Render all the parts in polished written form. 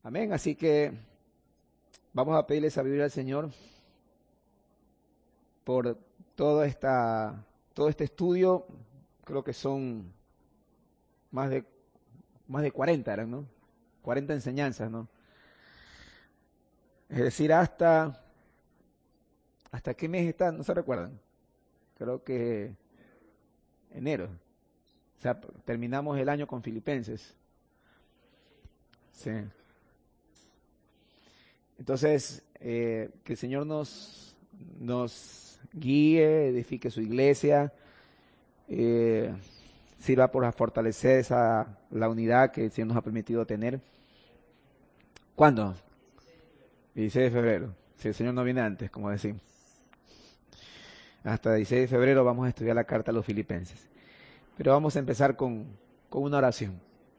Amén. Así que vamos a pedirle sabiduría al Señor por todo este estudio. Creo que son más de 40 eran, ¿no? 40 enseñanzas, ¿no? Es decir, ¿hasta qué mes están? ¿No se recuerdan? Creo que enero. O sea, terminamos el año con Filipenses. Sí. Entonces, que el Señor nos guíe, edifique su iglesia, sirva por fortalecer la unidad que el Señor nos ha permitido tener. ¿Cuándo? 16 de febrero. Si el Señor no viene antes, como decimos. Hasta el 16 de febrero vamos a estudiar la carta a los Filipenses. Pero vamos a empezar con una oración.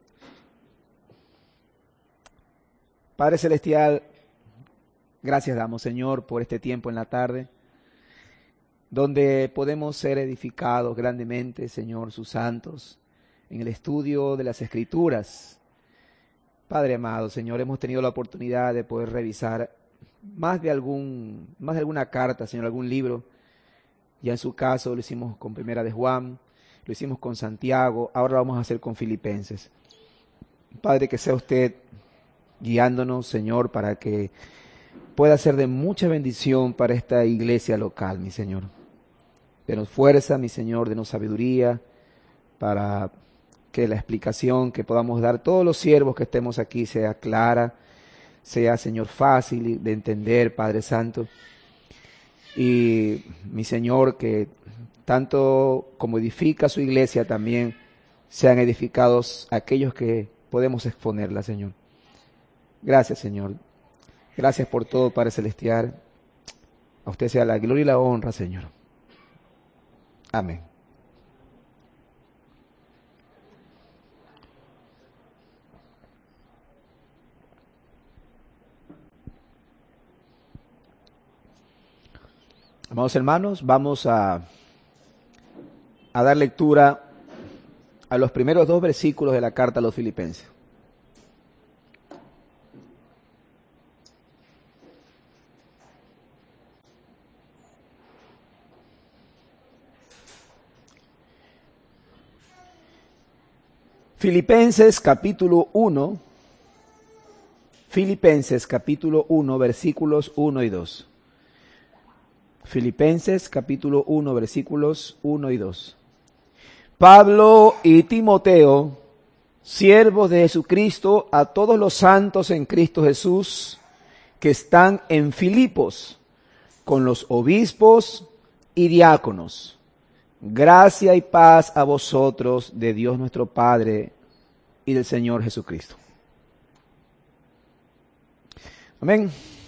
Padre Celestial, gracias damos, Señor, por este tiempo en la tarde, donde podemos ser edificados grandemente, Señor, sus santos, en el estudio de las Escrituras. Padre amado, Señor, hemos tenido la oportunidad de poder revisar más de alguna carta, Señor, algún libro. Ya en su caso lo hicimos con Primera de Juan, lo hicimos con Santiago, ahora lo vamos a hacer con Filipenses. Padre, que sea usted guiándonos, Señor, para que pueda ser de mucha bendición para esta iglesia local, mi Señor. Denos fuerza, mi Señor, denos sabiduría para que la explicación que podamos dar todos los siervos que estemos aquí sea clara, sea, Señor, fácil de entender, Padre Santo. Y, mi Señor, que tanto como edifica su iglesia, también sean edificados aquellos que podemos exponerla, Señor. Gracias, Señor. Gracias por todo, Padre Celestial. A usted sea la gloria y la honra, Señor. Amén. Amados hermanos, vamos a dar lectura a los primeros 2 versículos de la carta a los Filipenses. Filipenses capítulo 1, versículos 1 y 2. Filipenses capítulo 1, versículos 1 y 2. Pablo y Timoteo, siervos de Jesucristo, a todos los santos en Cristo Jesús, que están en Filipos, con los obispos y diáconos. Gracia y paz a vosotros de Dios nuestro Padre y del Señor Jesucristo. Amén.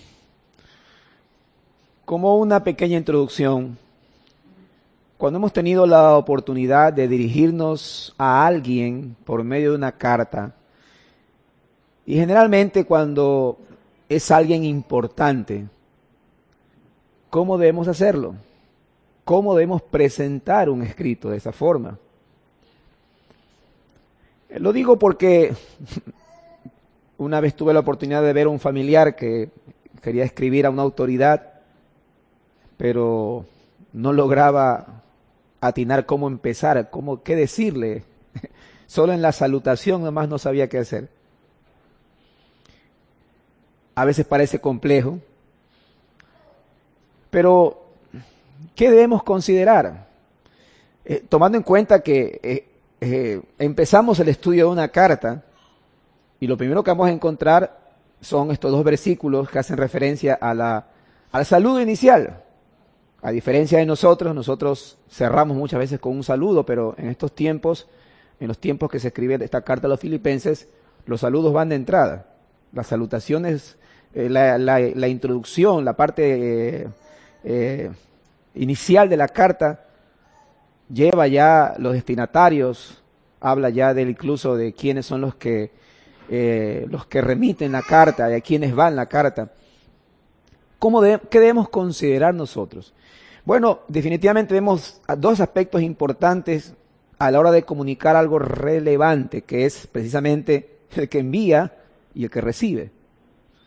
Como una pequeña introducción, cuando hemos tenido la oportunidad de dirigirnos a alguien por medio de una carta, y generalmente cuando es alguien importante, ¿cómo debemos hacerlo? ¿Cómo debemos presentar un escrito de esa forma? Lo digo porque una vez tuve la oportunidad de ver a un familiar que quería escribir a una autoridad, pero no lograba atinar cómo empezar, qué decirle. Solo en la salutación nomás no sabía qué hacer. A veces parece complejo, pero ¿qué debemos considerar? Tomando en cuenta que empezamos el estudio de una carta y lo primero que vamos a encontrar son estos 2 versículos que hacen referencia al saludo inicial. A diferencia de nosotros cerramos muchas veces con un saludo, pero en estos tiempos, en los tiempos que se escribe esta carta a los Filipenses, los saludos van de entrada. Las salutaciones, la introducción, la parte inicial de la carta lleva ya los destinatarios, habla ya incluso de quiénes son los que remiten la carta, de a quiénes van la carta. ¿Qué debemos considerar nosotros? Bueno, definitivamente vemos 2 aspectos importantes a la hora de comunicar algo relevante, que es precisamente el que envía y el que recibe.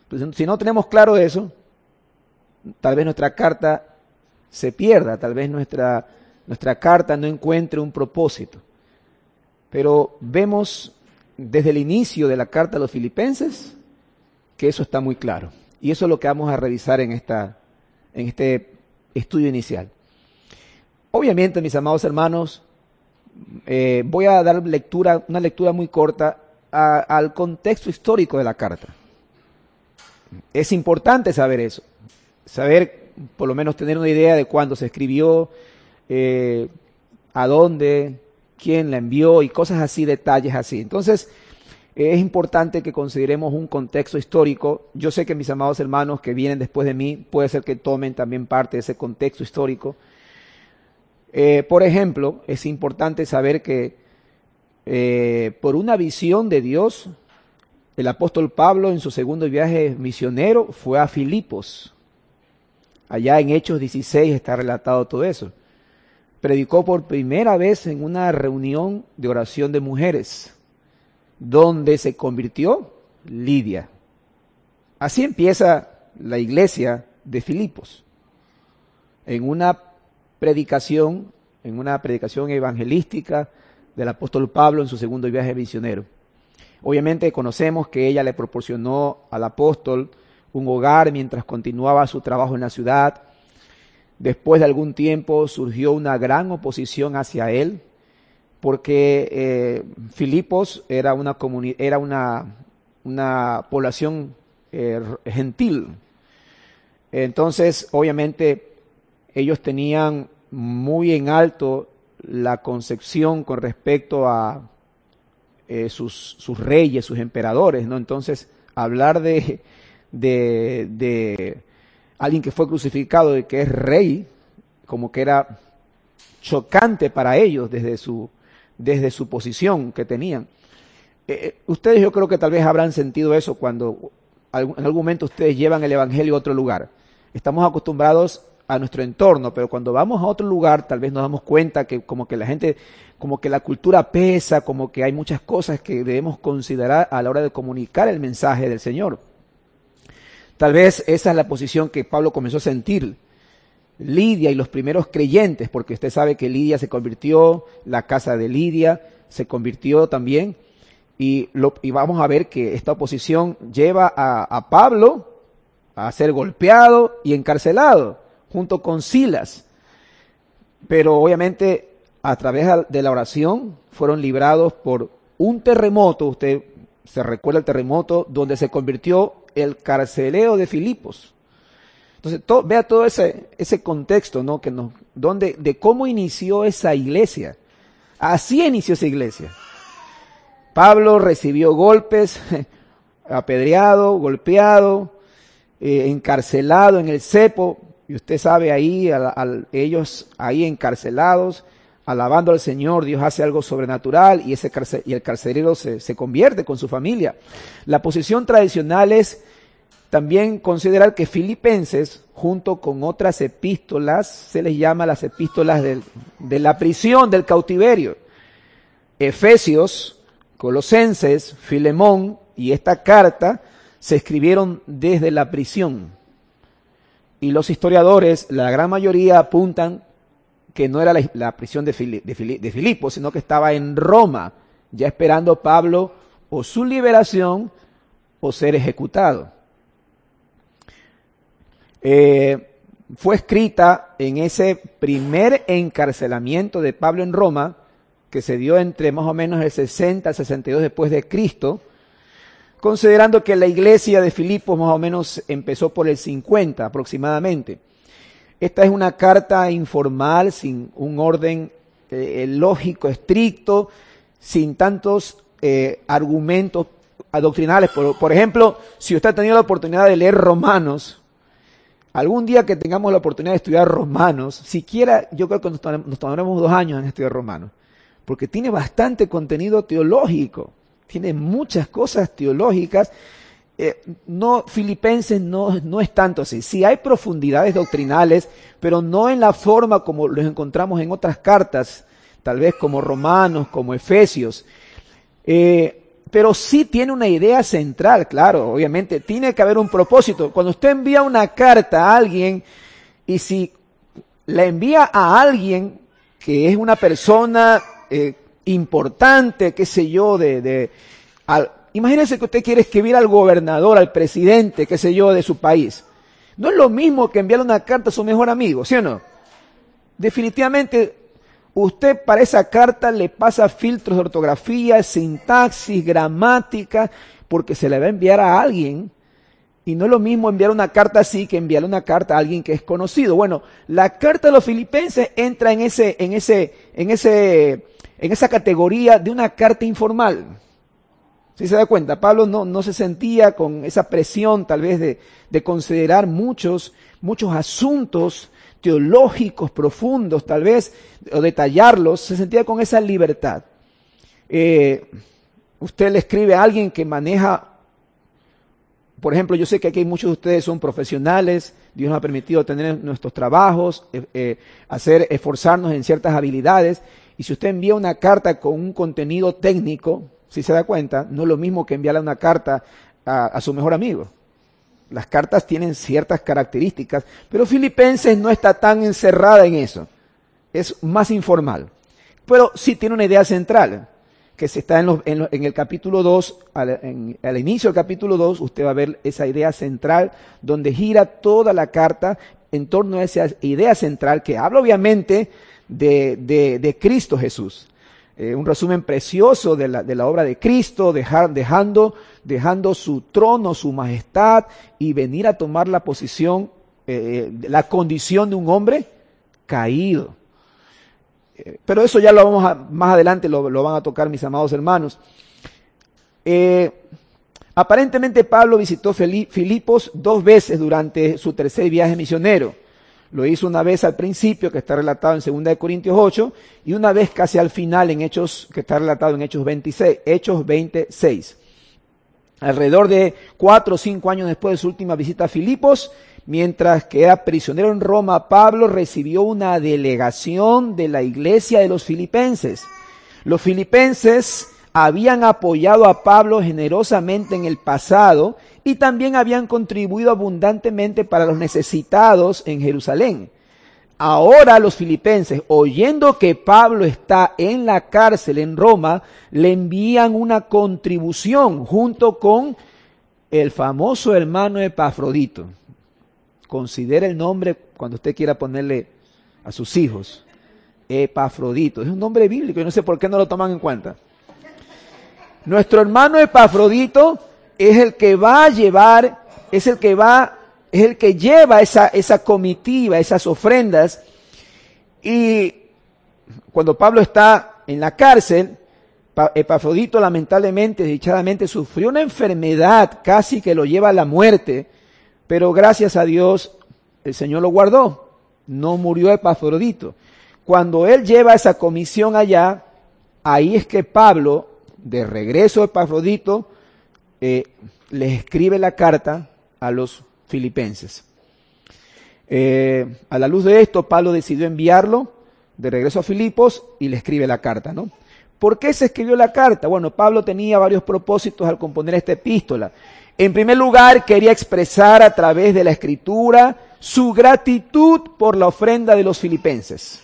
Entonces, si no tenemos claro eso, tal vez nuestra carta se pierda, tal vez nuestra carta no encuentre un propósito. Pero vemos desde el inicio de la carta a los filipenses que eso está muy claro. Y eso es lo que vamos a revisar en este estudio inicial. Obviamente, mis amados hermanos, voy a dar una lectura muy corta al contexto histórico de la carta. Es importante saber eso, saber, por lo menos tener una idea de cuándo se escribió, a dónde, quién la envió y cosas así, detalles así. Entonces, es importante que consideremos un contexto histórico. Yo sé que mis amados hermanos que vienen después de mí, puede ser que tomen también parte de ese contexto histórico. Por ejemplo, es importante saber que por una visión de Dios, el apóstol Pablo en su segundo viaje misionero fue a Filipos. Allá en Hechos 16 está relatado todo eso. Predicó por primera vez en una reunión de oración de mujeres, donde se convirtió Lidia. Así empieza la iglesia de Filipos, en una predicación evangelística del apóstol Pablo en su segundo viaje misionero. Obviamente conocemos que ella le proporcionó al apóstol un hogar mientras continuaba su trabajo en la ciudad. Después de algún tiempo surgió una gran oposición hacia él, porque Filipos era una población gentil. Entonces, obviamente, ellos tenían muy en alto la concepción con respecto a sus reyes, sus emperadores, ¿no? Entonces, hablar de alguien que fue crucificado, de que es rey, como que era chocante para ellos desde su posición que tenían. Ustedes, yo creo que tal vez habrán sentido eso cuando en algún momento ustedes llevan el evangelio a otro lugar. Estamos acostumbrados a nuestro entorno, pero cuando vamos a otro lugar tal vez nos damos cuenta que como que la gente, como que la cultura pesa, como que hay muchas cosas que debemos considerar a la hora de comunicar el mensaje del Señor. Tal vez esa es la posición que Pablo comenzó a sentir. Lidia y los primeros creyentes, porque usted sabe que Lidia se convirtió, la casa de Lidia se convirtió también, y vamos a ver que esta oposición lleva a Pablo a ser golpeado y encarcelado, junto con Silas. Pero obviamente a través de la oración fueron librados por un terremoto. Usted se recuerda el terremoto donde se convirtió el carcelero de Filipos. Entonces, vea todo ese contexto, ¿no? De cómo inició esa iglesia. Así inició esa iglesia. Pablo recibió golpes, apedreado, golpeado, encarcelado en el cepo. Y usted sabe ahí, ellos ahí encarcelados, alabando al Señor, Dios hace algo sobrenatural y el carcelero se convierte con su familia. La posición tradicional es también considerar que Filipenses, junto con otras epístolas, se les llama las epístolas de la prisión, del cautiverio. Efesios, Colosenses, Filemón y esta carta se escribieron desde la prisión. Y los historiadores, la gran mayoría, apuntan que no era la prisión de Filipos, sino que estaba en Roma, ya esperando Pablo o su liberación o ser ejecutado. Fue escrita en ese primer encarcelamiento de Pablo en Roma, que se dio entre más o menos el 60 al 62 después de Cristo, considerando que la iglesia de Filipos más o menos empezó por el 50 aproximadamente. Esta es una carta informal, sin un orden lógico, estricto, sin tantos argumentos doctrinales. Por ejemplo, si usted ha tenido la oportunidad de leer Romanos, algún día que tengamos la oportunidad de estudiar Romanos, siquiera yo creo que nos tomaremos 2 años en estudiar Romanos, porque tiene bastante contenido teológico, tiene muchas cosas teológicas. Filipenses no es tanto así. Sí hay profundidades doctrinales, pero no en la forma como los encontramos en otras cartas, tal vez como Romanos, como Efesios. pero sí tiene una idea central, claro, obviamente, tiene que haber un propósito. Cuando usted envía una carta a alguien, y si la envía a alguien que es una persona importante, qué sé yo, imagínese que usted quiere escribir al gobernador, al presidente, qué sé yo, de su país. No es lo mismo que enviar una carta a su mejor amigo, ¿sí o no? Definitivamente, usted para esa carta le pasa filtros de ortografía, sintaxis, gramática, porque se le va a enviar a alguien. Y no es lo mismo enviar una carta así que enviar una carta a alguien que es conocido. Bueno, la carta de los filipenses entra en esa categoría de una carta informal. ¿Sí se da cuenta? Pablo no se sentía con esa presión tal vez de considerar muchos asuntos teológicos profundos, tal vez, o detallarlos, se sentía con esa libertad. Usted le escribe a alguien que maneja, por ejemplo, yo sé que aquí hay muchos de ustedes son profesionales, Dios nos ha permitido tener nuestros trabajos, esforzarnos en ciertas habilidades, y si usted envía una carta con un contenido técnico, si se da cuenta, no es lo mismo que enviarle una carta a su mejor amigo. Las cartas tienen ciertas características, pero Filipenses no está tan encerrada en eso. Es más informal. Pero sí tiene una idea central, que se está en el capítulo 2, al inicio del capítulo 2, usted va a ver esa idea central, donde gira toda la carta en torno a esa idea central, que habla obviamente de Cristo Jesús. Un resumen precioso de la obra de Cristo, dejando su trono, su majestad, y venir a tomar la posición, la condición de un hombre caído. Pero eso ya lo más adelante lo van a tocar mis amados hermanos. Aparentemente Pablo visitó Filipos 2 veces durante su tercer viaje misionero. Lo hizo una vez al principio, que está relatado en 2 Corintios 8, y una vez casi al final en Hechos, que está relatado en Hechos 26. Alrededor de 4 o 5 años después de su última visita a Filipos, mientras que era prisionero en Roma, Pablo recibió una delegación de la iglesia de los filipenses. Los filipenses habían apoyado a Pablo generosamente en el pasado y también habían contribuido abundantemente para los necesitados en Jerusalén. Ahora los filipenses, oyendo que Pablo está en la cárcel en Roma, le envían una contribución junto con el famoso hermano Epafrodito. Considere el nombre cuando usted quiera ponerle a sus hijos. Epafrodito. Es un nombre bíblico y no sé por qué no lo toman en cuenta. Nuestro hermano Epafrodito es el que va a llevar, es el que lleva esa comitiva, esas ofrendas. Y cuando Pablo está en la cárcel, Epafrodito lamentablemente, desdichadamente, sufrió una enfermedad casi que lo lleva a la muerte, pero gracias a Dios el Señor lo guardó. No murió Epafrodito. Cuando él lleva esa comisión allá, ahí es que Pablo, de regreso a Epafrodito, les escribe la carta a los filipenses. A la luz de esto, Pablo decidió enviarlo de regreso a Filipos y le escribe la carta, ¿no? ¿Por qué se escribió la carta? Bueno, Pablo tenía varios propósitos al componer esta epístola. En primer lugar, quería expresar a través de la escritura su gratitud por la ofrenda de los filipenses.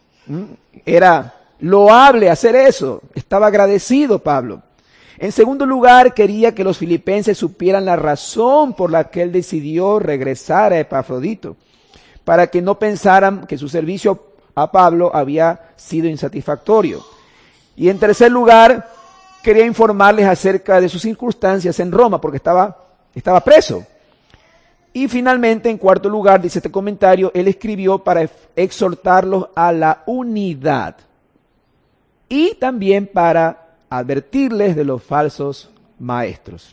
Era loable hacer eso. Estaba agradecido Pablo. En segundo lugar, quería que los filipenses supieran la razón por la que él decidió regresar a Epafrodito, para que no pensaran que su servicio a Pablo había sido insatisfactorio. Y en tercer lugar, quería informarles acerca de sus circunstancias en Roma, porque estaba preso. Y finalmente, en cuarto lugar, dice este comentario, él escribió para exhortarlos a la unidad y también para advertirles de los falsos maestros.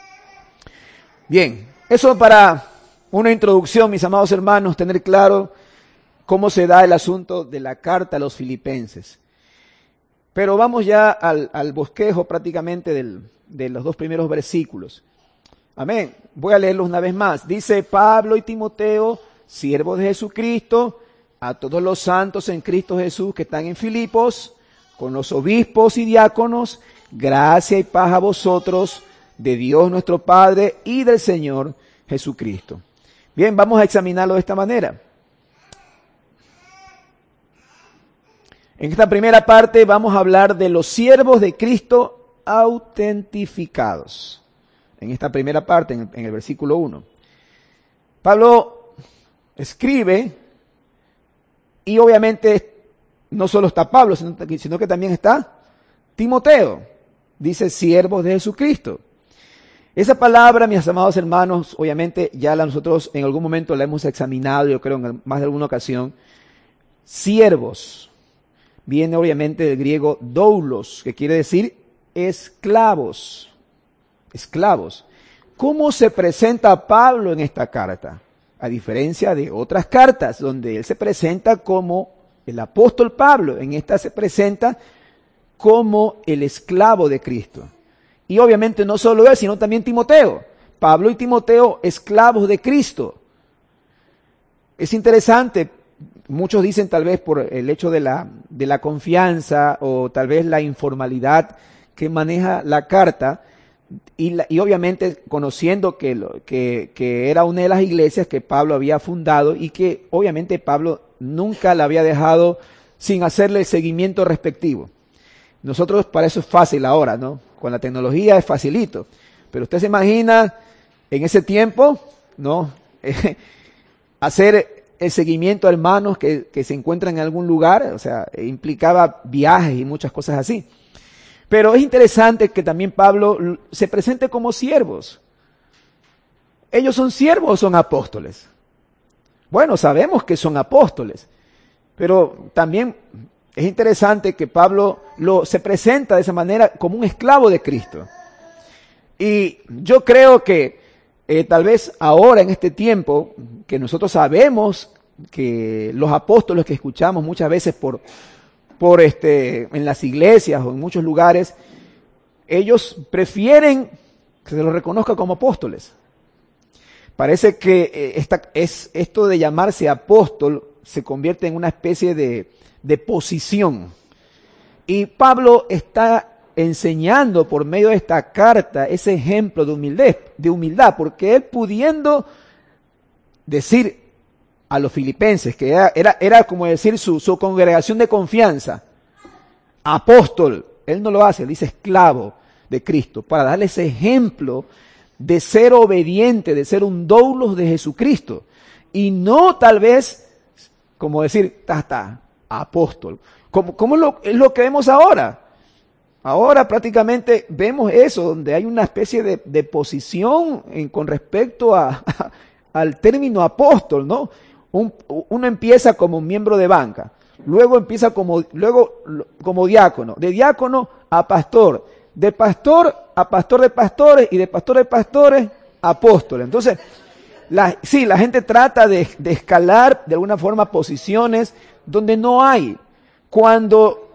Bien, eso para una introducción, mis amados hermanos, tener claro cómo se da el asunto de la carta a los filipenses. Pero vamos ya al bosquejo prácticamente de los 2 primeros versículos. Amén. Voy a leerlos una vez más. Dice: Pablo y Timoteo, siervos de Jesucristo, a todos los santos en Cristo Jesús que están en Filipos, con los obispos y diáconos, Gracia y paz a vosotros, de Dios nuestro Padre y del Señor Jesucristo. Bien, vamos a examinarlo de esta manera. En esta primera parte vamos a hablar de los siervos de Cristo autentificados. En esta primera parte, en el versículo 1. Pablo escribe, y obviamente no solo está Pablo, sino que también está Timoteo. Dice siervos de Jesucristo. Esa palabra, mis amados hermanos, obviamente ya nosotros en algún momento la hemos examinado, yo creo en más de alguna ocasión. Siervos. Viene obviamente del griego doulos, que quiere decir esclavos. Esclavos. ¿Cómo se presenta Pablo en esta carta? A diferencia de otras cartas, donde él se presenta como el apóstol Pablo, en esta se presenta como el esclavo de Cristo. Y obviamente no solo él, sino también Timoteo. Pablo y Timoteo, esclavos de Cristo. Es interesante, muchos dicen tal vez por el hecho de la confianza o tal vez la informalidad que maneja la carta, y obviamente conociendo que era una de las iglesias que Pablo había fundado y que obviamente Pablo nunca la había dejado sin hacerle el seguimiento respectivo. Nosotros para eso es fácil ahora, ¿no? Con la tecnología es facilito. Pero usted se imagina en ese tiempo, ¿no? Hacer el seguimiento a hermanos que se encuentran en algún lugar, o sea, implicaba viajes y muchas cosas así. Pero es interesante que también Pablo se presente como siervos. ¿Ellos son siervos o son apóstoles? Bueno, sabemos que son apóstoles, pero también es interesante que Pablo se presenta de esa manera como un esclavo de Cristo. Y yo creo que tal vez ahora en este tiempo, que nosotros sabemos que los apóstoles que escuchamos muchas veces en las iglesias o en muchos lugares, ellos prefieren que se los reconozca como apóstoles. Parece que esto de llamarse apóstol se convierte en una especie de posición. Y Pablo está enseñando por medio de esta carta ese ejemplo de humildad, porque él pudiendo decir a los filipenses, que era como decir su congregación de confianza, apóstol, él no lo hace, él dice esclavo de Cristo, para darle ese ejemplo de ser obediente, de ser un doulos de Jesucristo, y no tal vez como decir, apóstol. ¿Cómo es lo que vemos ahora? Ahora prácticamente vemos eso, donde hay una especie de posición con respecto al término apóstol, ¿no? Uno empieza como miembro de banca, luego empieza como diácono, de diácono a pastor, de pastor a pastor de pastores y de pastor de pastores a apóstoles. Entonces, la gente trata de escalar de alguna forma posiciones donde no hay. Cuando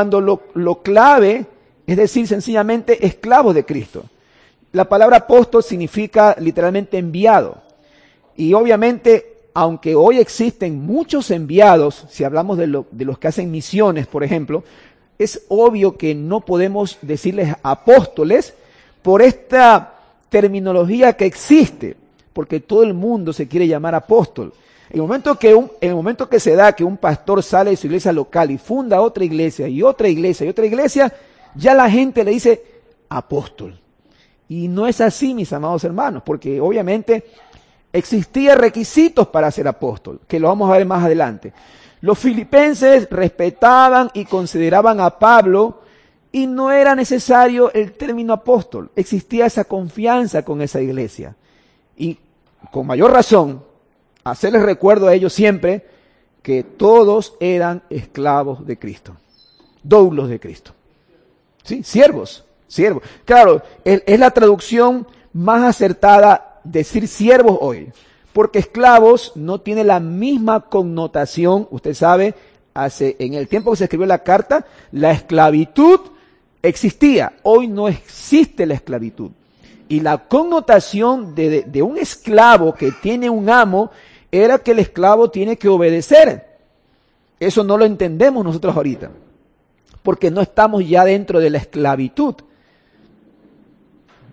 lo clave es decir sencillamente esclavos de Cristo. La palabra apóstol significa literalmente enviado. Y obviamente, aunque hoy existen muchos enviados, si hablamos de los que hacen misiones, por ejemplo, es obvio que no podemos decirles apóstoles por esta terminología que existe, porque todo el mundo se quiere llamar apóstol. En el momento que se da que un pastor sale de su iglesia local y funda otra iglesia y otra iglesia y otra iglesia, ya la gente le dice apóstol. Y no es así, mis amados hermanos, porque obviamente existían requisitos para ser apóstol, que lo vamos a ver más adelante. Los filipenses respetaban y consideraban a Pablo y no era necesario el término apóstol. Existía esa confianza con esa iglesia. Y con mayor razón, hacerles recuerdo a ellos siempre que todos eran esclavos de Cristo, doulos de Cristo. ¿Sí? Siervos. Claro, es la traducción más acertada decir siervos hoy, porque esclavos no tiene la misma connotación. Usted sabe, en el tiempo que se escribió la carta, la esclavitud existía. Hoy no existe la esclavitud. Y la connotación de un esclavo que tiene un amo era que el esclavo tiene que obedecer. Eso no lo entendemos nosotros ahorita, porque no estamos ya dentro de la esclavitud.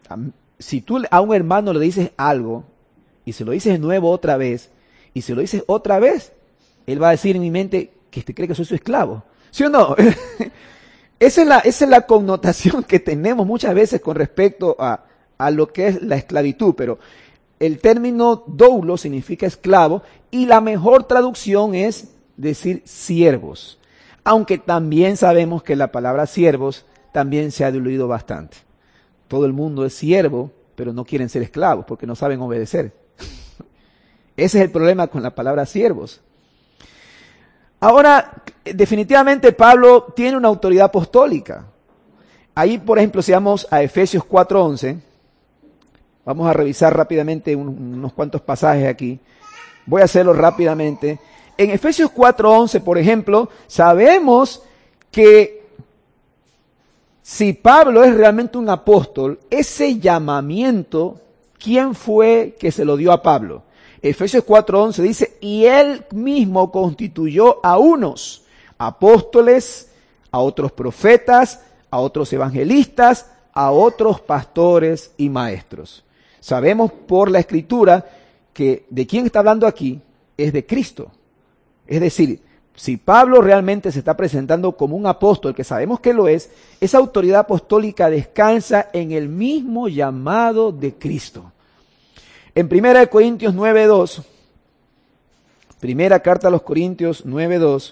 Si tú a un hermano le dices algo, y se lo dices de nuevo otra vez, y se lo dices otra vez, él va a decir en mi mente que cree que soy su esclavo. ¿Sí o no? Esa es la connotación que tenemos muchas veces con respecto a lo que es la esclavitud, pero el término doulo significa esclavo y la mejor traducción es decir siervos, aunque también sabemos que la palabra siervos también se ha diluido bastante. Todo el mundo es siervo, pero no quieren ser esclavos porque no saben obedecer. Ese es el problema con la palabra siervos. Ahora, definitivamente Pablo tiene una autoridad apostólica. Ahí, por ejemplo, si vamos a Efesios 4:11, vamos a revisar rápidamente unos cuantos pasajes aquí. Voy a hacerlo rápidamente. En Efesios 4:11, por ejemplo, sabemos que si Pablo es realmente un apóstol, ese llamamiento, ¿quién fue que se lo dio a Pablo? Efesios 4:11 dice, y él mismo constituyó a unos apóstoles, a otros profetas, a otros evangelistas, a otros pastores y maestros. Sabemos por la Escritura que de quién está hablando aquí es de Cristo. Es decir, si Pablo realmente se está presentando como un apóstol, que sabemos que lo es, esa autoridad apostólica descansa en el mismo llamado de Cristo. En 1 Corintios 9:2, primera carta a los Corintios 9:2,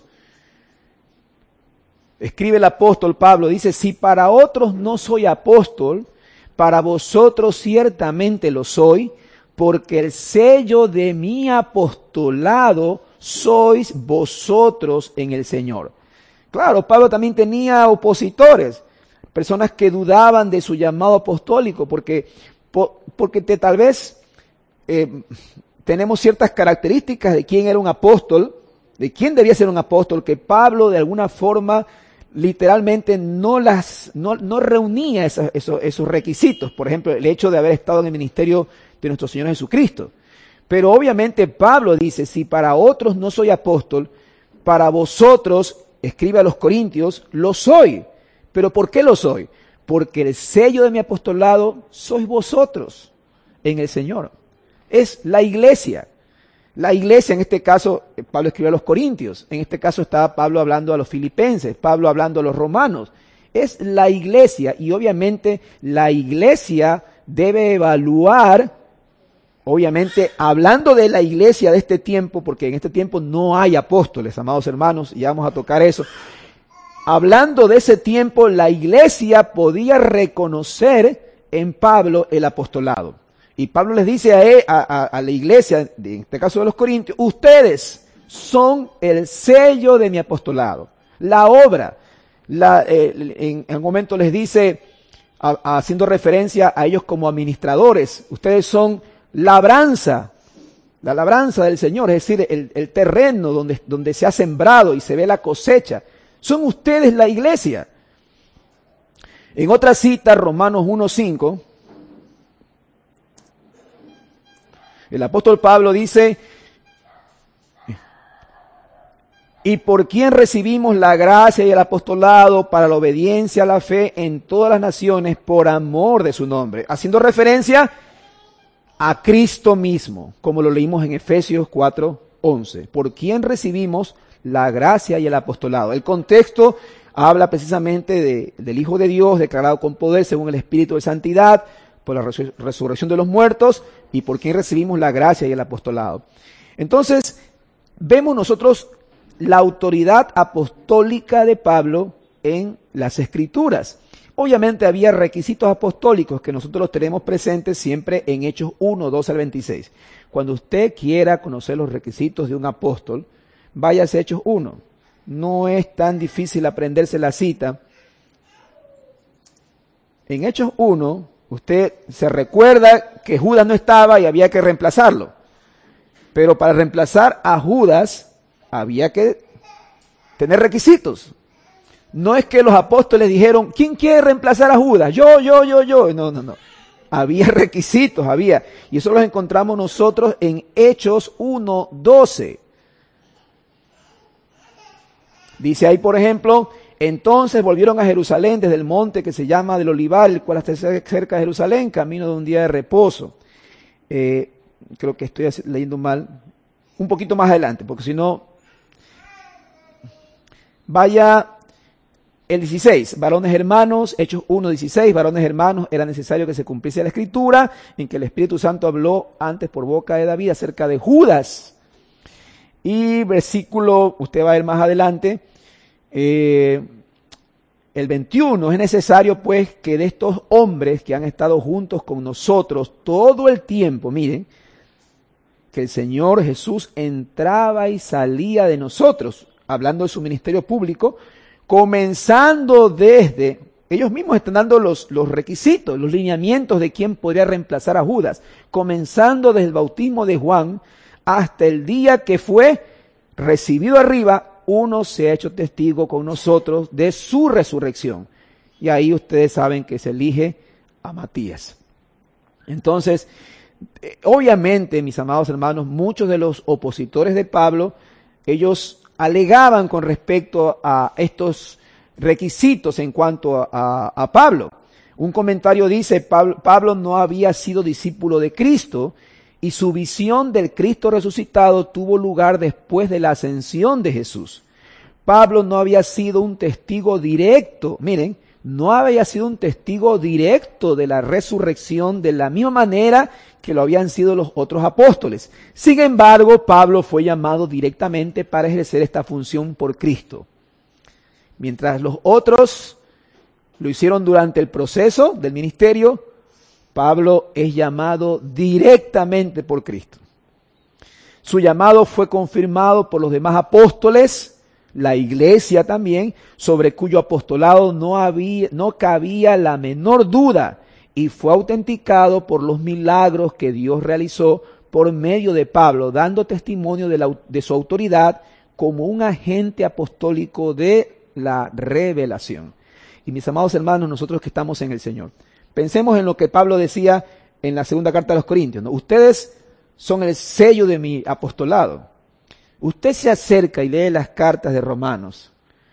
escribe el apóstol Pablo, dice, si para otros no soy apóstol, para vosotros ciertamente lo soy, porque el sello de mi apostolado sois vosotros en el Señor. Claro, Pablo también tenía opositores, personas que dudaban de su llamado apostólico, porque tal vez tenemos ciertas características de quién era un apóstol, de quién debía ser un apóstol, que Pablo de alguna forma literalmente no reunía esos requisitos. Por ejemplo, el hecho de haber estado en el ministerio de nuestro Señor Jesucristo. Pero obviamente Pablo dice, si para otros no soy apóstol, para vosotros, escribe a los Corintios, lo soy. ¿Pero por qué lo soy? Porque el sello de mi apostolado sois vosotros en el Señor. Es la iglesia. La iglesia, en este caso, Pablo escribió a los Corintios. En este caso estaba Pablo hablando a los filipenses, Pablo hablando a los romanos. Es la iglesia y obviamente la iglesia debe evaluar, obviamente hablando de la iglesia de este tiempo, porque en este tiempo no hay apóstoles, amados hermanos, y vamos a tocar eso. Hablando de ese tiempo, la iglesia podía reconocer en Pablo el apostolado. Y Pablo les dice a la iglesia, en este caso de los Corintios, ustedes son el sello de mi apostolado, la obra. En un momento les dice, haciendo referencia a ellos como administradores, ustedes son labranza, la labranza del Señor, es decir, el terreno donde se ha sembrado y se ve la cosecha. Son ustedes la iglesia. En otra cita, Romanos 1:5, el apóstol Pablo dice, y por quien recibimos la gracia y el apostolado para la obediencia a la fe en todas las naciones por amor de su nombre, haciendo referencia a Cristo mismo, como lo leímos en Efesios 4:11, por quien recibimos la gracia y el apostolado. El contexto habla precisamente del Hijo de Dios declarado con poder según el Espíritu de Santidad, por la resurrección de los muertos y por quien recibimos la gracia y el apostolado. Entonces, vemos nosotros la autoridad apostólica de Pablo en las Escrituras. Obviamente había requisitos apostólicos que nosotros los tenemos presentes siempre en Hechos 1:12 al 26. Cuando usted quiera conocer los requisitos de un apóstol, váyase a Hechos 1. No es tan difícil aprenderse la cita. En Hechos 1, usted se recuerda que Judas no estaba y había que reemplazarlo. Pero para reemplazar a Judas había que tener requisitos. No es que los apóstoles dijeron, ¿quién quiere reemplazar a Judas? Yo. No. Había requisitos, había. Y eso los encontramos nosotros en Hechos 1:12. Dice ahí, por ejemplo, Entonces volvieron a Jerusalén desde el monte que se llama del Olivar, el cual está cerca de Jerusalén, camino de un día de reposo. Creo que estoy leyendo mal. Un poquito más adelante, porque si no... Vaya el 16, varones hermanos, Hechos 1:16, varones hermanos, era necesario que se cumpliese la escritura en que el Espíritu Santo habló antes por boca de David acerca de Judas. Y versículo, usted va a ver más adelante, el 21, es necesario pues que de estos hombres que han estado juntos con nosotros todo el tiempo, miren, que el Señor Jesús entraba y salía de nosotros, hablando de su ministerio público, comenzando desde, ellos mismos están dando los requisitos, los lineamientos de quién podría reemplazar a Judas, comenzando desde el bautismo de Juan hasta el día que fue recibido arriba, uno se ha hecho testigo con nosotros de su resurrección. Y ahí ustedes saben que se elige a Matías. Entonces, obviamente, mis amados hermanos, muchos de los opositores de Pablo, ellos alegaban con respecto a estos requisitos en cuanto a Pablo. Un comentario dice, Pablo no había sido discípulo de Cristo y su visión del Cristo resucitado tuvo lugar después de la ascensión de Jesús. Pablo no había sido un testigo directo, miren, no había sido un testigo directo de la resurrección de la misma manera que lo habían sido los otros apóstoles. Sin embargo, Pablo fue llamado directamente para ejercer esta función por Cristo. Mientras los otros lo hicieron durante el proceso del ministerio, Pablo es llamado directamente por Cristo. Su llamado fue confirmado por los demás apóstoles, la iglesia también, sobre cuyo apostolado no cabía la menor duda, y fue autenticado por los milagros que Dios realizó por medio de Pablo, dando testimonio de su autoridad como un agente apostólico de la revelación. Y mis amados hermanos, nosotros que estamos en el Señor, pensemos en lo que Pablo decía en la segunda carta a los Corintios, ¿no? Ustedes son el sello de mi apostolado. Usted se acerca y lee las cartas de Romanos,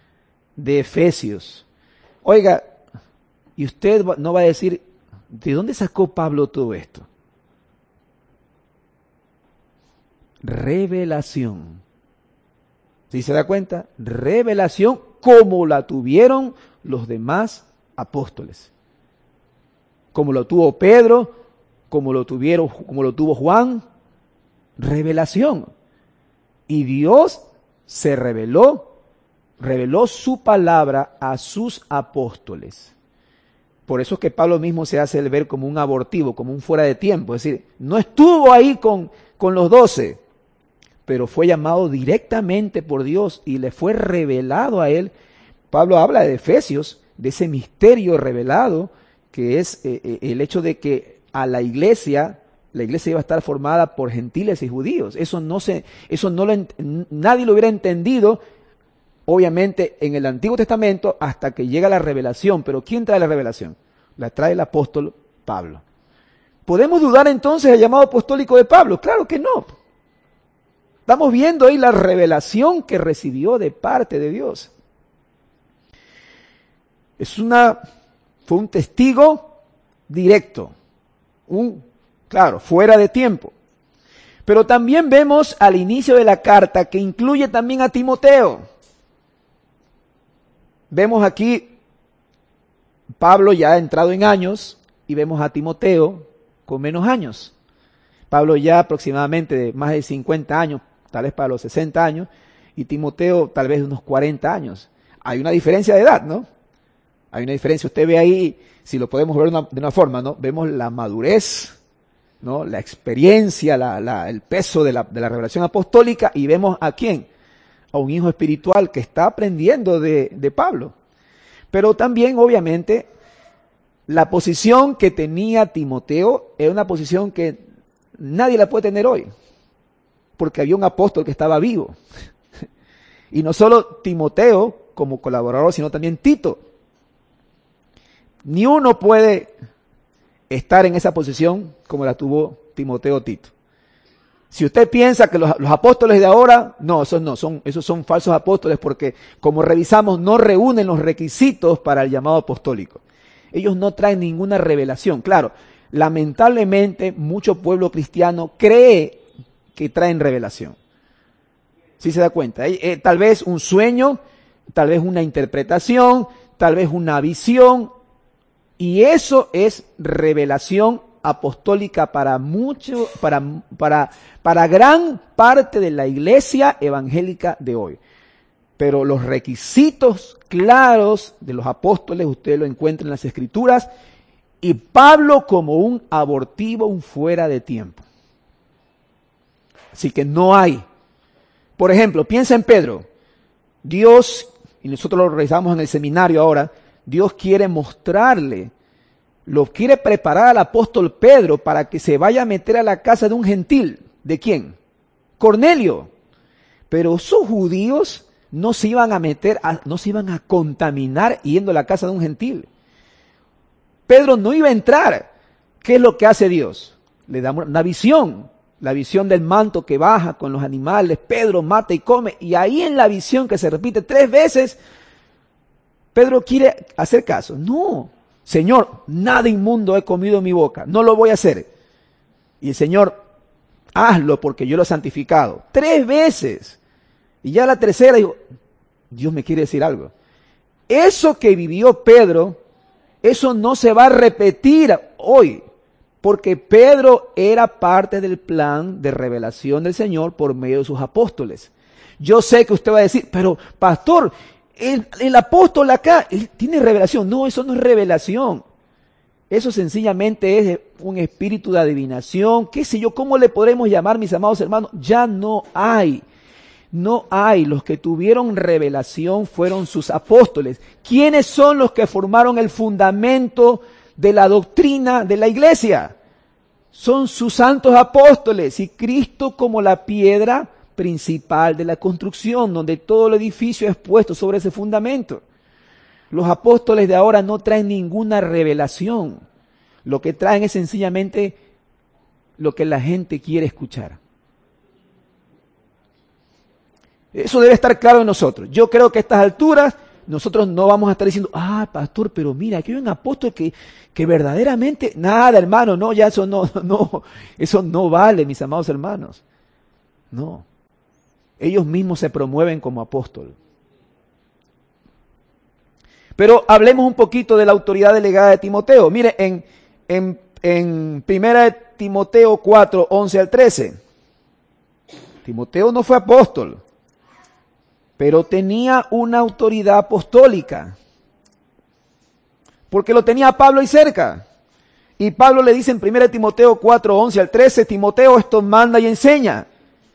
de Efesios. Oiga, y usted no va a decir, ¿de dónde sacó Pablo todo esto? Revelación. ¿Sí se da cuenta? Revelación como la tuvieron los demás apóstoles. Como lo tuvo Pedro, como lo tuvo Juan. Revelación. Y Dios se reveló su palabra a sus apóstoles. Por eso es que Pablo mismo se hace el ver como un abortivo, como un fuera de tiempo. Es decir, no estuvo ahí con los 12, pero fue llamado directamente por Dios y le fue revelado a él. Pablo habla de Efesios, de ese misterio revelado, que es el hecho de que a la iglesia iba a estar formada por gentiles y judíos. Nadie lo hubiera entendido, obviamente, en el Antiguo Testamento hasta que llega la revelación. Pero ¿quién trae la revelación? La trae el apóstol Pablo. ¿Podemos dudar entonces del llamado apostólico de Pablo? Claro que no. Estamos viendo ahí la revelación que recibió de parte de Dios. Fue un testigo directo, claro, fuera de tiempo. Pero también vemos al inicio de la carta que incluye también a Timoteo. Vemos aquí Pablo ya ha entrado en años y vemos a Timoteo con menos años. Pablo ya aproximadamente de más de 50 años, tal vez para los 60 años, y Timoteo tal vez de unos 40 años. Hay una diferencia de edad, ¿no? Hay una diferencia. Usted ve ahí, si lo podemos ver de una forma, ¿no? Vemos la madurez, ¿no? La experiencia, el peso de la revelación apostólica, y vemos a quién, a un hijo espiritual que está aprendiendo de Pablo. Pero también, obviamente, la posición que tenía Timoteo era una posición que nadie la puede tener hoy, porque había un apóstol que estaba vivo. Y no solo Timoteo como colaborador, sino también Tito. Ni uno puede estar en esa posición como la tuvo Timoteo o Tito. Si usted piensa que los apóstoles de ahora, no, esos son falsos apóstoles porque, como revisamos, no reúnen los requisitos para el llamado apostólico. Ellos no traen ninguna revelación. Claro, lamentablemente, mucho pueblo cristiano cree que traen revelación. ¿Sí se da cuenta? Tal vez un sueño, tal vez una interpretación, tal vez una visión, y eso es revelación apostólica para gran parte de la iglesia evangélica de hoy. Pero los requisitos claros de los apóstoles, usted lo encuentra en las Escrituras, y Pablo como un abortivo, un fuera de tiempo. Así que no hay. Por ejemplo, piensa en Pedro. Dios, y nosotros lo revisamos en el seminario ahora, Dios quiere mostrarle, lo quiere preparar al apóstol Pedro para que se vaya a meter a la casa de un gentil. ¿De quién? Cornelio. Pero esos judíos no se iban a meter, no se iban a contaminar yendo a la casa de un gentil. Pedro no iba a entrar. ¿Qué es lo que hace Dios? Le da una visión, la visión del manto que baja con los animales. Pedro mata y come, y ahí en la visión que se repite 3 veces, Pedro quiere hacer caso. No, Señor, nada inmundo he comido en mi boca, no lo voy a hacer. Y el Señor, hazlo porque yo lo he santificado. 3 veces. Y ya la tercera digo, Dios me quiere decir algo. Eso que vivió Pedro, eso no se va a repetir hoy, porque Pedro era parte del plan de revelación del Señor por medio de sus apóstoles. Yo sé que usted va a decir, pero pastor, el apóstol acá, él tiene revelación. No, eso no es revelación. Eso sencillamente es un espíritu de adivinación. ¿Qué sé yo? ¿Cómo le podremos llamar, mis amados hermanos? Ya no hay. No hay. Los que tuvieron revelación fueron sus apóstoles. ¿Quiénes son los que formaron el fundamento de la doctrina de la iglesia? Son sus santos apóstoles y Cristo como la piedra principal de la construcción, donde todo el edificio es puesto sobre ese fundamento. Los apóstoles de ahora no traen ninguna revelación. Lo que traen es sencillamente lo que la gente quiere escuchar. Eso debe estar claro en nosotros. Yo creo que a estas alturas nosotros no vamos a estar diciendo, pastor, pero mira, aquí hay un apóstol que verdaderamente, nada, hermano, no, ya eso no vale, mis amados hermanos. No. Ellos mismos se promueven como apóstol. Pero hablemos un poquito de la autoridad delegada de Timoteo. Mire, en 1 Timoteo 4, 11 al 13. Timoteo no fue apóstol, pero tenía una autoridad apostólica, porque lo tenía Pablo ahí cerca. Y Pablo le dice en 1 Timoteo 4, 11 al 13, Timoteo, esto manda y enseña.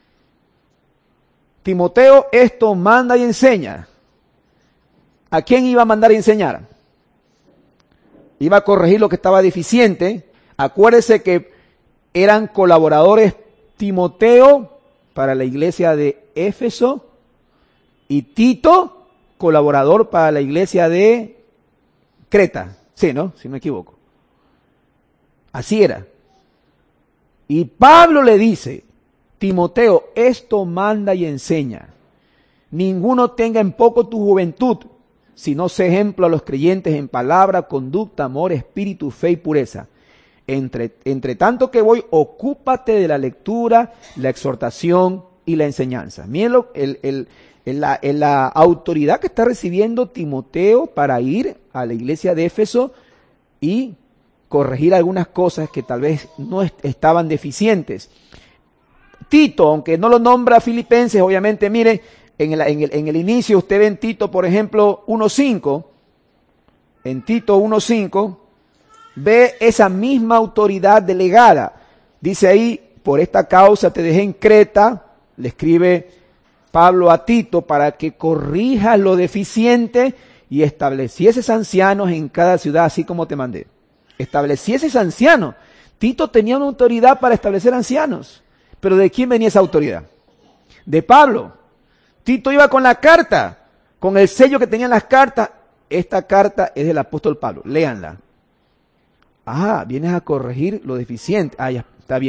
Timoteo, esto manda y enseña. ¿A quién iba a mandar y enseñar? Iba a corregir lo que estaba deficiente. Acuérdese que eran colaboradores Timoteo para la iglesia de Éfeso y Tito, colaborador para la iglesia de Creta. Sí, ¿no? Si no me equivoco. Así era. Y Pablo le dice, Timoteo, esto manda y enseña. Ninguno tenga en poco tu juventud, sino sé ejemplo a los creyentes en palabra, conducta, amor, espíritu, fe y pureza. Entre tanto que voy, ocúpate de la lectura, la exhortación y la enseñanza. Miren la autoridad que está recibiendo Timoteo para ir a la iglesia de Éfeso y corregir algunas cosas que tal vez no estaban deficientes. Tito, aunque no lo nombra Filipenses, obviamente, mire, en el inicio usted ve en Tito, por ejemplo, 1.5, en Tito 1.5, ve esa misma autoridad delegada. Dice ahí, por esta causa te dejé en Creta, le escribe Pablo a Tito, para que corrijas lo deficiente y establecieses ancianos en cada ciudad, así como te mandé. Establecieses ancianos. Tito tenía una autoridad para establecer ancianos. Pero ¿de quién venía esa autoridad? De Pablo. Tito iba con la carta, con el sello que tenían las cartas. Esta carta es del apóstol Pablo, léanla. Vienes a corregir lo deficiente. Ya, está bien.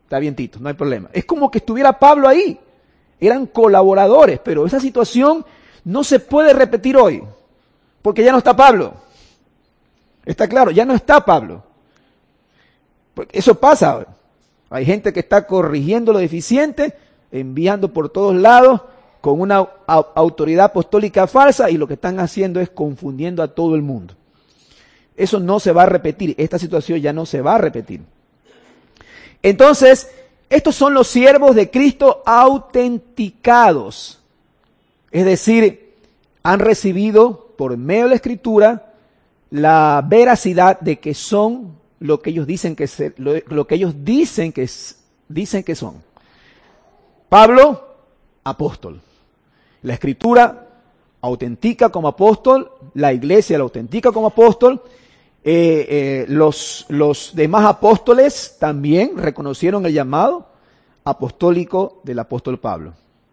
Está bien, Tito, no hay problema. Es como que estuviera Pablo ahí. Eran colaboradores, pero esa situación no se puede repetir hoy, porque ya no está Pablo. Está claro, ya no está Pablo. Porque eso pasa ahora. Hay gente que está corrigiendo lo deficiente, enviando por todos lados con una autoridad apostólica falsa, y lo que están haciendo es confundiendo a todo el mundo. Eso no se va a repetir, esta situación ya no se va a repetir. Entonces, estos son los siervos de Cristo autenticados. Es decir, han recibido por medio de la Escritura la veracidad de que son lo que ellos dicen que lo que ellos dicen que son. Pablo, apóstol. La Escritura autentica como apóstol, la Iglesia la autentica como apóstol. Los demás apóstoles también reconocieron el llamado apostólico del apóstol Pablo.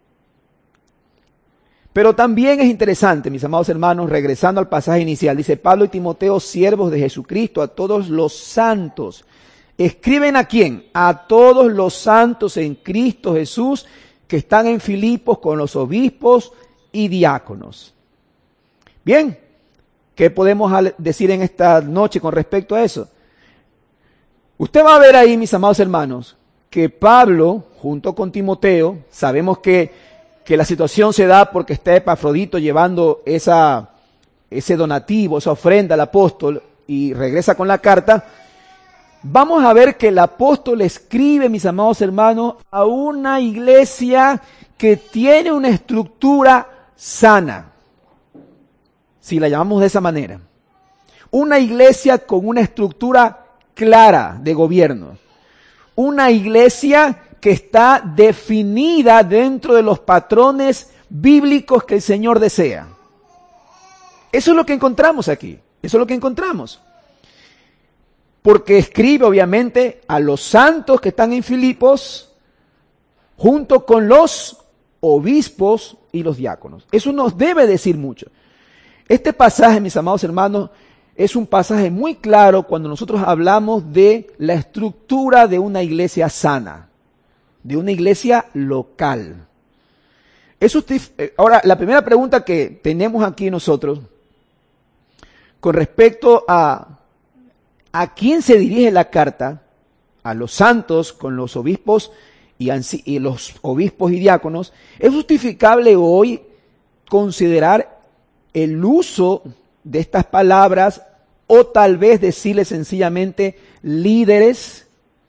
Pero también es interesante, mis amados hermanos, regresando al pasaje inicial, dice Pablo y Timoteo, siervos de Jesucristo, a todos los santos. ¿Escriben a quién? A todos los santos en Cristo Jesús que están en Filipos con los obispos y diáconos. Bien, ¿qué podemos decir en esta noche con respecto a eso? Usted va a ver ahí, mis amados hermanos, que Pablo, junto con Timoteo, sabemos que la situación se da porque está Epafrodito llevando ese donativo, esa ofrenda al apóstol, y regresa con la carta. Vamos a ver que el apóstol escribe, mis amados hermanos, a una iglesia que tiene una estructura sana, si la llamamos de esa manera. Una iglesia con una estructura clara de gobierno. Una iglesia que está definida dentro de los patrones bíblicos que el Señor desea. Eso es lo que encontramos aquí. Eso es lo que encontramos. Porque escribe obviamente a los santos que están en Filipos junto con los obispos y los diáconos. Eso nos debe decir mucho. Este pasaje, mis amados hermanos, es un pasaje muy claro cuando nosotros hablamos de la estructura de una iglesia sana, de una iglesia local. Ahora, la primera pregunta que tenemos aquí nosotros con respecto a quién se dirige la carta, a los santos con los obispos y los obispos y diáconos, ¿es justificable hoy considerar el uso de estas palabras o tal vez decirle sencillamente líderes?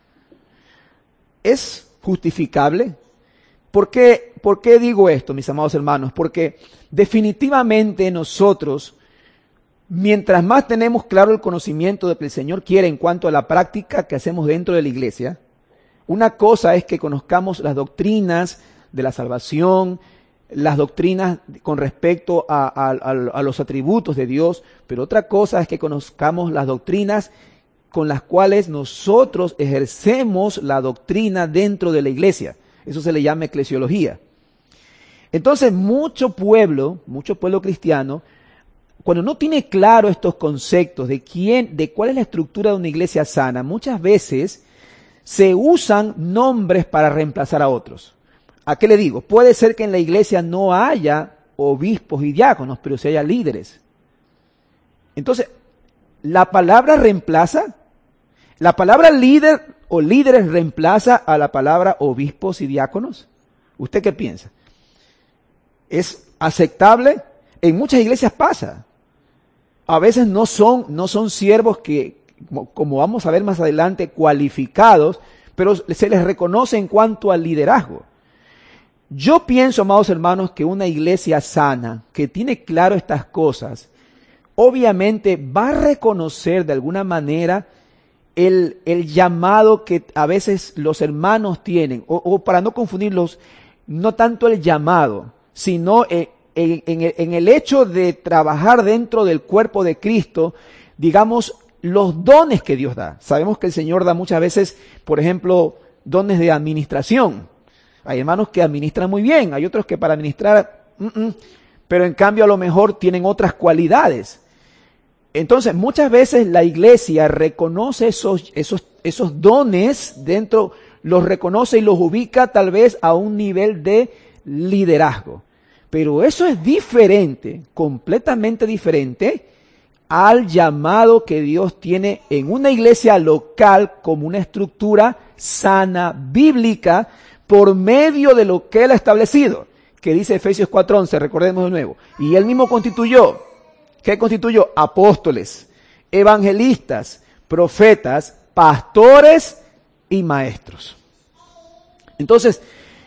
¿Es justificable? ¿Por qué digo esto, mis amados hermanos? Porque definitivamente nosotros, mientras más tenemos claro el conocimiento de que el Señor quiere en cuanto a la práctica que hacemos dentro de la iglesia, una cosa es que conozcamos las doctrinas de la salvación, las doctrinas con respecto a los atributos de Dios, pero otra cosa es que conozcamos las doctrinas con las cuales nosotros ejercemos la doctrina dentro de la iglesia. Eso se le llama eclesiología. Entonces, mucho pueblo cristiano, cuando no tiene claro estos conceptos de cuál es la estructura de una iglesia sana, muchas veces se usan nombres para reemplazar a otros. ¿A qué le digo? Puede ser que en la iglesia no haya obispos y diáconos, pero sí haya líderes. Entonces, ¿la palabra reemplaza? ¿La palabra líder o líderes reemplaza a la palabra obispos y diáconos? ¿Usted qué piensa? ¿Es aceptable? En muchas iglesias pasa. A veces no son siervos que, como vamos a ver más adelante, cualificados, pero se les reconoce en cuanto al liderazgo. Yo pienso, amados hermanos, que una iglesia sana, que tiene claro estas cosas, obviamente va a reconocer de alguna manera el llamado que a veces los hermanos tienen, o para no confundirlos, no tanto el llamado, sino en el hecho de trabajar dentro del cuerpo de Cristo, digamos, los dones que Dios da. Sabemos que el Señor da muchas veces, por ejemplo, dones de administración. Hay hermanos que administran muy bien, hay otros que para administrar, pero en cambio a lo mejor tienen otras cualidades. Entonces, muchas veces la iglesia reconoce esos dones dentro, los reconoce y los ubica tal vez a un nivel de liderazgo. Pero eso es diferente, completamente diferente al llamado que Dios tiene en una iglesia local como una estructura sana, bíblica, por medio de lo que Él ha establecido, que dice Efesios 4:11, recordemos de nuevo. Y Él mismo constituyó, ¿qué constituyó? Apóstoles, evangelistas, profetas, pastores y maestros. Entonces,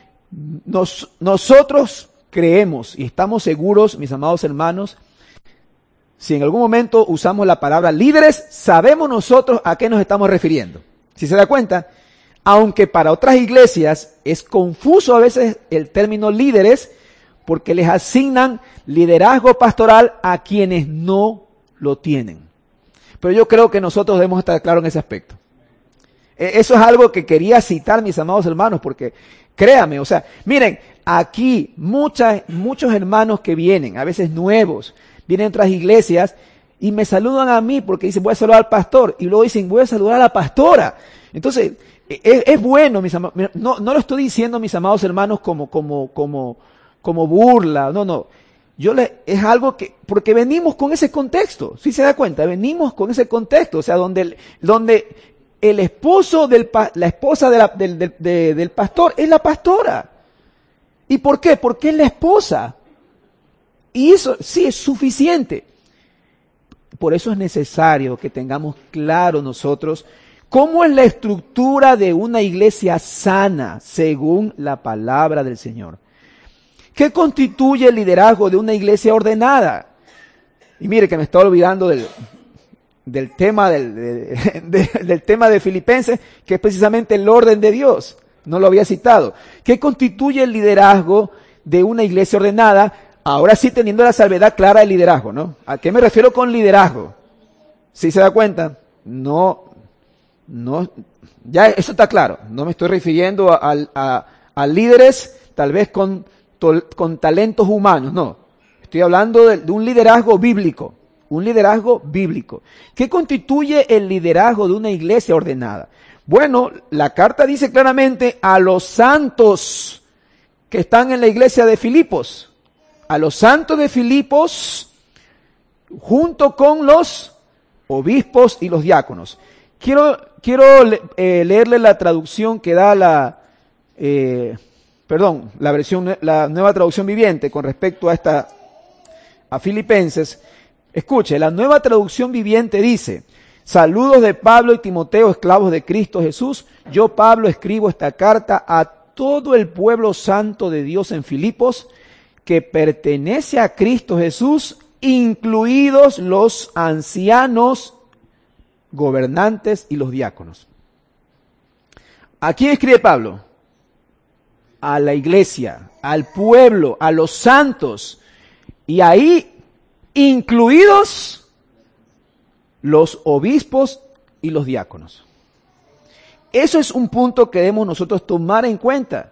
nosotros creemos y estamos seguros, mis amados hermanos, si en algún momento usamos la palabra líderes, sabemos nosotros a qué nos estamos refiriendo. Si se da cuenta, aunque para otras iglesias es confuso a veces el término líderes, porque les asignan liderazgo pastoral a quienes no lo tienen. Pero yo creo que nosotros debemos estar claros en ese aspecto. Eso es algo que quería citar, mis amados hermanos, porque créame, o sea, miren, aquí muchos hermanos que vienen, a veces nuevos, vienen de otras iglesias y me saludan a mí porque dicen voy a saludar al pastor y luego dicen voy a saludar a la pastora. Entonces, es bueno, mis amados, no lo estoy diciendo, mis amados hermanos, como burla, no. Es algo que, porque venimos con ese contexto, ¿sí se da cuenta? Venimos con ese contexto, o sea, donde el esposo la esposa del pastor es la pastora. ¿Y por qué? Porque es la esposa. Y eso sí es suficiente. Por eso es necesario que tengamos claro nosotros cómo es la estructura de una iglesia sana según la palabra del Señor. ¿Qué constituye el liderazgo de una iglesia ordenada? Y mire que me estoy olvidando del tema del tema de Filipenses, que es precisamente el orden de Dios. No lo había citado. ¿Qué constituye el liderazgo de una iglesia ordenada? Ahora sí teniendo la salvedad clara del liderazgo, ¿no? ¿A qué me refiero con liderazgo? ¿Sí se da cuenta? No, ya eso está claro. No me estoy refiriendo a líderes tal vez con talentos humanos, no. Estoy hablando de un liderazgo bíblico. Un liderazgo bíblico. ¿Qué constituye el liderazgo de una iglesia ordenada? Bueno, la carta dice claramente a los santos que están en la iglesia de Filipos. A los santos de Filipos, junto con los obispos y los diáconos. Quiero leerle la traducción que da la nueva traducción viviente con respecto a Filipenses. Escuche, la nueva traducción viviente dice: saludos de Pablo y Timoteo, esclavos de Cristo Jesús. Yo, Pablo, escribo esta carta a todo el pueblo santo de Dios en Filipos, que pertenece a Cristo Jesús, incluidos los ancianos, gobernantes y los diáconos. ¿A quién escribe Pablo? A la iglesia, al pueblo, a los santos. Y ahí incluidos los obispos y los diáconos. Eso es un punto que debemos nosotros tomar en cuenta.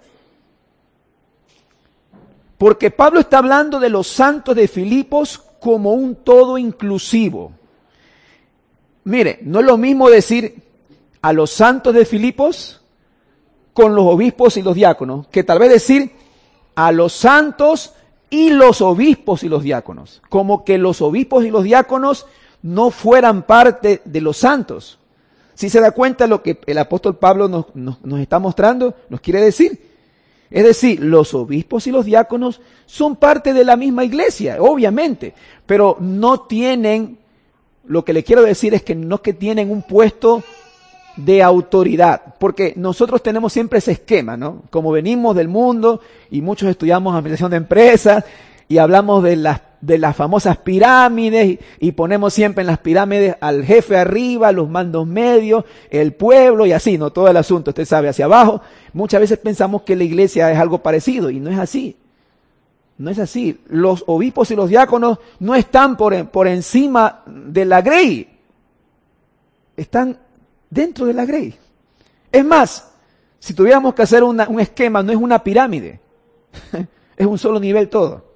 Porque Pablo está hablando de los santos de Filipos como un todo inclusivo. Mire, no es lo mismo decir a los santos de Filipos con los obispos y los diáconos, que tal vez decir a los santos y los obispos y los diáconos, como que los obispos y los diáconos no fueran parte de los santos. Si se da cuenta lo que el apóstol Pablo nos está mostrando, nos quiere decir. Es decir, los obispos y los diáconos son parte de la misma iglesia, obviamente, pero no tienen, lo que le quiero decir es que no que tienen un puesto de autoridad, porque nosotros tenemos siempre ese esquema, ¿no? Como venimos del mundo y muchos estudiamos administración de empresas y hablamos de las famosas pirámides y ponemos siempre en las pirámides al jefe arriba, los mandos medios, el pueblo y así, ¿no? Todo el asunto, usted sabe, hacia abajo. Muchas veces pensamos que la iglesia es algo parecido y no es así. No es así. Los obispos y los diáconos no están por encima de la grey. Están dentro de la grey. Es más, si tuviéramos que hacer un esquema, no es una pirámide. Es un solo nivel todo.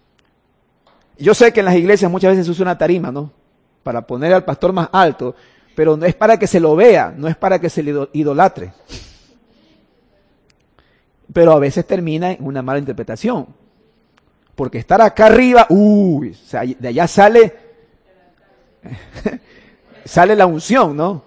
Yo sé que en las iglesias muchas veces se usa una tarima, ¿no? Para poner al pastor más alto. pero no es para que se lo vea, no es para que se le idolatre. Pero a veces termina en una mala interpretación. Porque estar acá arriba, o sea, de allá sale la unción, ¿no?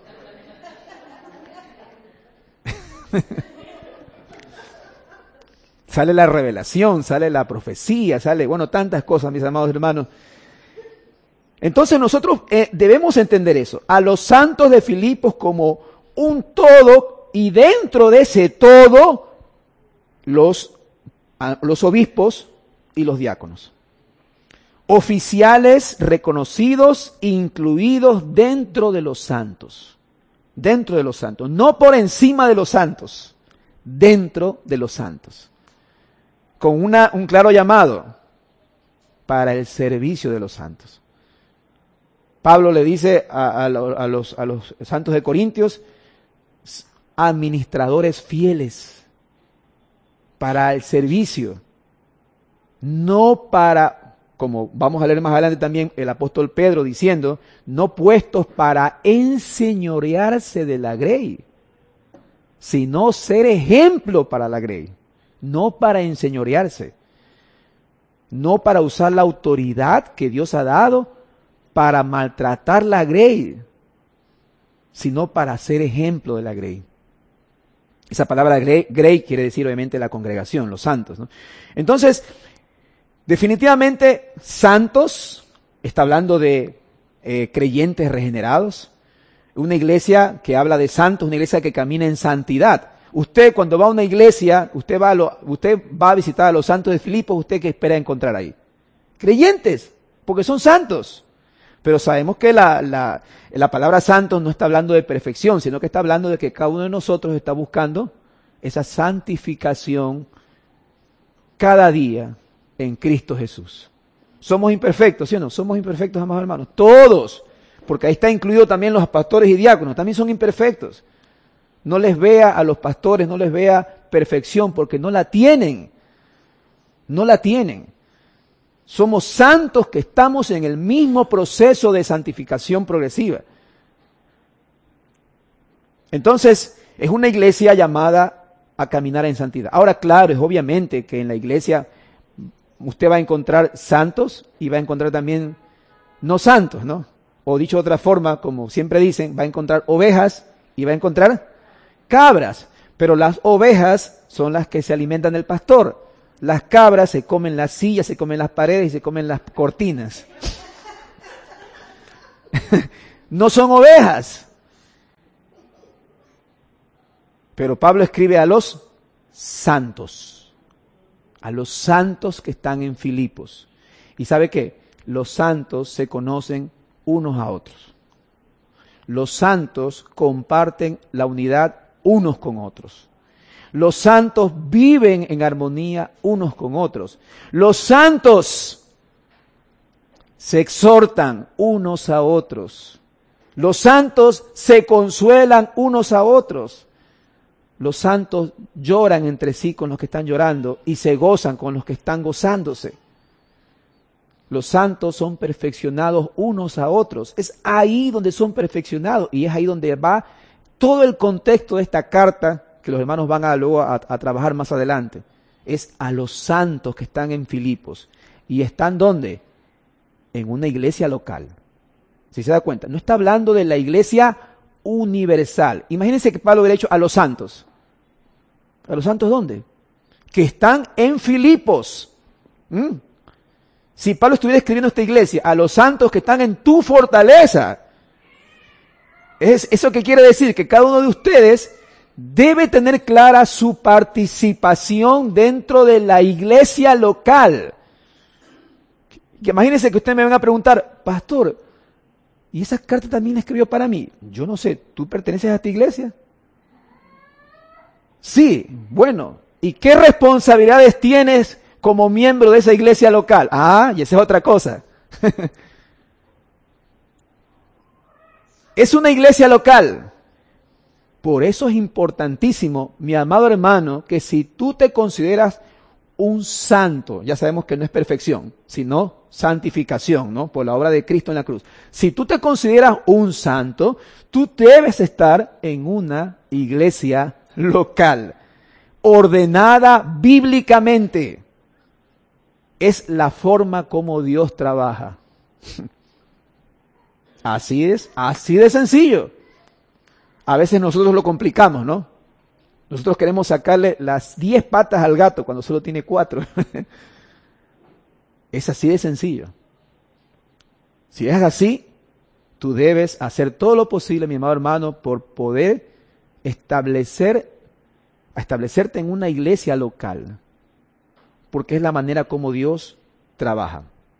Sale la revelación, sale la profecía, sale, bueno, tantas cosas, mis amados hermanos. Entonces nosotros debemos entender eso, a los santos de Filipos como un todo, y dentro de ese todo, los obispos y los diáconos. Oficiales reconocidos, incluidos dentro de los santos. Dentro de los santos. No por encima de los santos. Dentro de los santos. Con un claro llamado para el servicio de los santos. Pablo le dice a los santos de Corintios, administradores fieles para el servicio, no para, como vamos a leer más adelante también el apóstol Pedro diciendo, no puestos para enseñorearse de la grey, sino ser ejemplo para la grey, no para enseñorearse, no para usar la autoridad que Dios ha dado para maltratar la grey, sino para ser ejemplo de la grey. Esa palabra grey quiere decir obviamente la congregación, los santos, ¿no? Entonces, definitivamente santos, está hablando de creyentes regenerados. Una iglesia que habla de santos, una iglesia que camina en santidad. Usted cuando va a una iglesia, usted va a visitar a los santos de Filipos, ¿usted qué espera encontrar ahí? Creyentes, porque son santos. Pero sabemos que la palabra santos no está hablando de perfección, sino que está hablando de que cada uno de nosotros está buscando esa santificación cada día en Cristo Jesús. Somos imperfectos, ¿sí o no? Somos imperfectos, amados hermanos. Todos. Porque ahí está incluido también los pastores y diáconos. También son imperfectos. No les vea a los pastores, no les vea perfección, porque no la tienen. No la tienen. Somos santos que estamos en el mismo proceso de santificación progresiva. Entonces, es una iglesia llamada a caminar en santidad. Ahora, claro, es obviamente que en la iglesia usted va a encontrar santos y va a encontrar también no santos, ¿no? O dicho de otra forma, como siempre dicen, va a encontrar ovejas y va a encontrar cabras. Pero las ovejas son las que se alimentan del pastor. Las cabras se comen las sillas, se comen las paredes y se comen las cortinas. No son ovejas. Pero Pablo escribe a los santos que están en Filipos. ¿Y sabe qué? Los santos se conocen unos a otros. Los santos comparten la unidad unos con otros. Los santos viven en armonía unos con otros. Los santos se exhortan unos a otros. Los santos se consuelan unos a otros. Los santos lloran entre sí con los que están llorando y se gozan con los que están gozándose. Los santos son perfeccionados unos a otros. Es ahí donde son perfeccionados y es ahí donde va todo el contexto de esta carta que los hermanos van luego a trabajar más adelante. Es a los santos que están en Filipos. ¿Y están dónde? En una iglesia local. Si se da cuenta, no está hablando de la iglesia universal. Imagínense que Pablo hubiera dicho a los santos. ¿A los santos dónde? Que están en Filipos. Si Pablo estuviera escribiendo esta iglesia, a los santos que están en tu fortaleza. ¿Eso qué quiere decir? Que cada uno de ustedes debe tener clara su participación dentro de la iglesia local. Imagínense que ustedes me van a preguntar, pastor, ¿y esa carta también la escribió para mí? Yo no sé, ¿tú perteneces a esta iglesia? Sí, bueno, ¿y qué responsabilidades tienes como miembro de esa iglesia local? Y esa es otra cosa. Es una iglesia local. Por eso es importantísimo, mi amado hermano, que si tú te consideras un santo, ya sabemos que no es perfección, sino santificación, ¿no? Por la obra de Cristo en la cruz. Si tú te consideras un santo, tú debes estar en una iglesia local, ordenada bíblicamente. Es la forma como Dios trabaja. Así es, así de sencillo. A veces nosotros lo complicamos, ¿no? Nosotros queremos sacarle las 10 patas al gato cuando solo tiene 4. Es así de sencillo. Si es así, tú debes hacer todo lo posible, mi amado hermano, por poder establecerte en una iglesia local. Porque es la manera como Dios trabaja.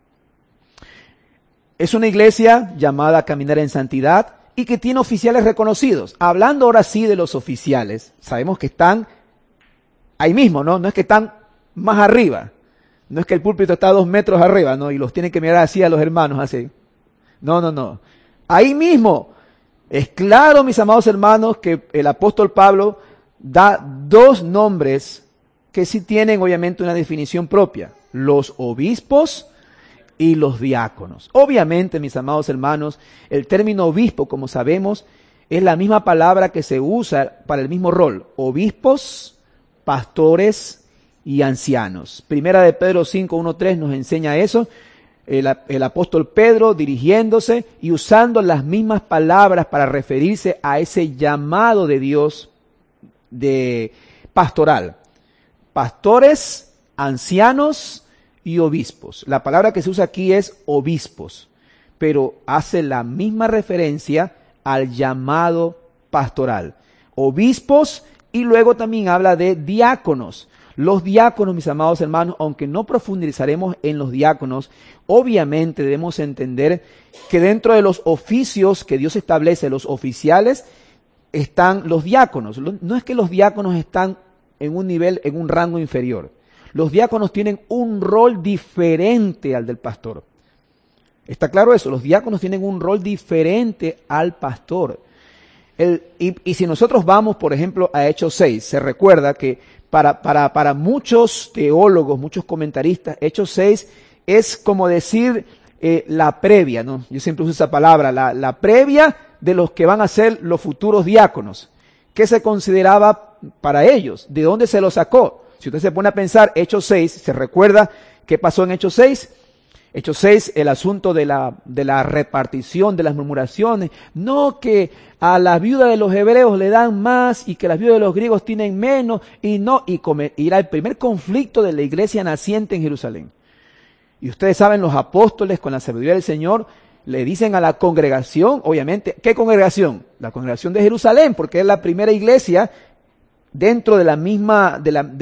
Es una iglesia llamada a caminar en santidad y que tiene oficiales reconocidos. Hablando ahora sí de los oficiales, sabemos que están ahí mismo, ¿no? No es que están más arriba. No es que el púlpito está a 2 metros arriba, ¿no? Y los tienen que mirar así a los hermanos, así. No. Ahí mismo. Es claro, mis amados hermanos, que el apóstol Pablo da 2 nombres que sí tienen obviamente una definición propia. Los obispos y los diáconos. Obviamente, mis amados hermanos, el término obispo, como sabemos, es la misma palabra que se usa para el mismo rol. Obispos, pastores y ancianos. Primera de Pedro 5:1-3 nos enseña eso. El apóstol Pedro dirigiéndose y usando las mismas palabras para referirse a ese llamado de Dios de pastoral. Pastores, ancianos y obispos. La palabra que se usa aquí es obispos, pero hace la misma referencia al llamado pastoral. Obispos y luego también habla de diáconos. Los diáconos, mis amados hermanos, aunque no profundizaremos en los diáconos, obviamente debemos entender que dentro de los oficios que Dios establece, los oficiales, están los diáconos. No es que los diáconos están en un nivel, en un rango inferior. Los diáconos tienen un rol diferente al del pastor. ¿Está claro eso? Los diáconos tienen un rol diferente al pastor. Y si nosotros vamos, por ejemplo, a Hechos 6, se recuerda que para muchos teólogos, muchos comentaristas, Hechos 6 es como decir la previa, ¿no? Yo siempre uso esa palabra, la previa de los que van a ser los futuros diáconos. ¿Qué se consideraba para ellos? ¿De dónde se lo sacó? Si usted se pone a pensar, Hechos 6, ¿se recuerda qué pasó en Hechos 6? Hechos 6, el asunto de la repartición, de las murmuraciones. No que a la viuda de los hebreos le dan más y que las viudas de los griegos tienen menos. Y era el primer conflicto de la iglesia naciente en Jerusalén. Y ustedes saben, los apóstoles con la sabiduría del Señor le dicen a la congregación, obviamente, ¿qué congregación? La congregación de Jerusalén, porque es la primera iglesia dentro de la misma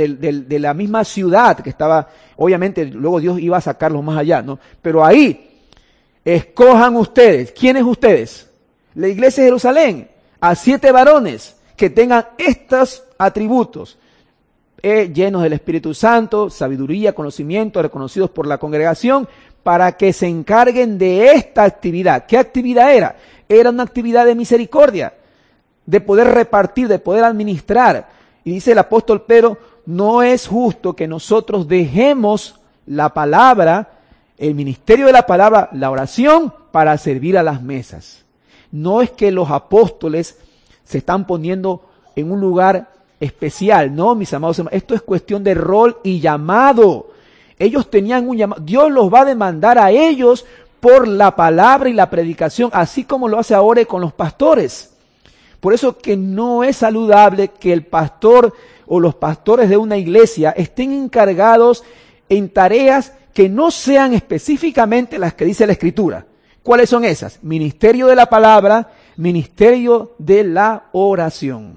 ciudad que estaba, obviamente luego Dios iba a sacarlos más allá, ¿no? Pero ahí, escojan ustedes. ¿Quiénes ustedes? La iglesia de Jerusalén, a 7 varones que tengan estos atributos, llenos del Espíritu Santo, sabiduría, conocimiento, reconocidos por la congregación, para que se encarguen de esta actividad. ¿Qué actividad era? Era una actividad de misericordia, de poder repartir, de poder administrar. Y dice el apóstol Pedro, no es justo que nosotros dejemos la palabra, el ministerio de la palabra, la oración, para servir a las mesas. No es que los apóstoles se están poniendo en un lugar especial, no, mis amados hermanos, esto es cuestión de rol y llamado. Ellos tenían un llamado, Dios los va a demandar a ellos por la palabra y la predicación, así como lo hace ahora con los pastores. Por eso que no es saludable que el pastor o los pastores de una iglesia estén encargados en tareas que no sean específicamente las que dice la Escritura. ¿Cuáles son esas? Ministerio de la palabra, ministerio de la oración.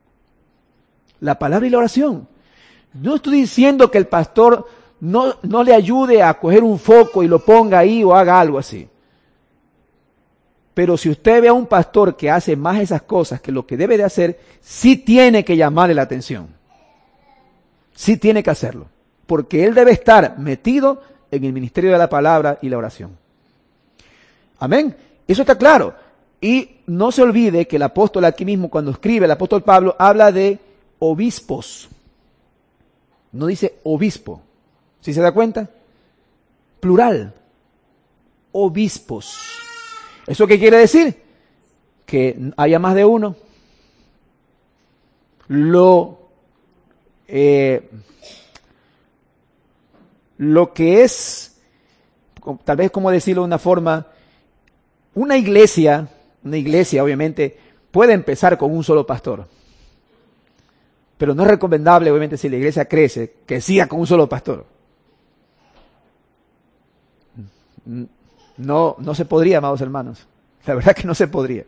La palabra y la oración. No estoy diciendo que el pastor no le ayude a coger un foco y lo ponga ahí o haga algo así. Pero si usted ve a un pastor que hace más esas cosas que lo que debe de hacer, sí tiene que llamarle la atención. Sí tiene que hacerlo. Porque él debe estar metido en el ministerio de la palabra y la oración. Amén. Eso está claro. Y no se olvide que el apóstol aquí mismo, cuando escribe, el apóstol Pablo, habla de obispos. No dice obispo. ¿Sí se da cuenta? Plural. Obispos. ¿Eso qué quiere decir? Que haya más de uno. Lo que es, tal vez como decirlo de una forma, una iglesia obviamente puede empezar con un solo pastor. Pero no es recomendable, obviamente, si la iglesia crece, que siga con un solo pastor. No se podría, amados hermanos. La verdad que no se podría.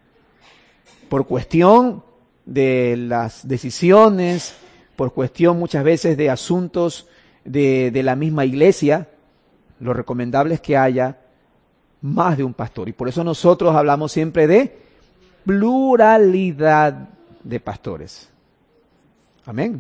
Por cuestión de las decisiones, por cuestión muchas veces de asuntos de la misma iglesia, lo recomendable es que haya más de un pastor. Y por eso nosotros hablamos siempre de pluralidad de pastores. Amén.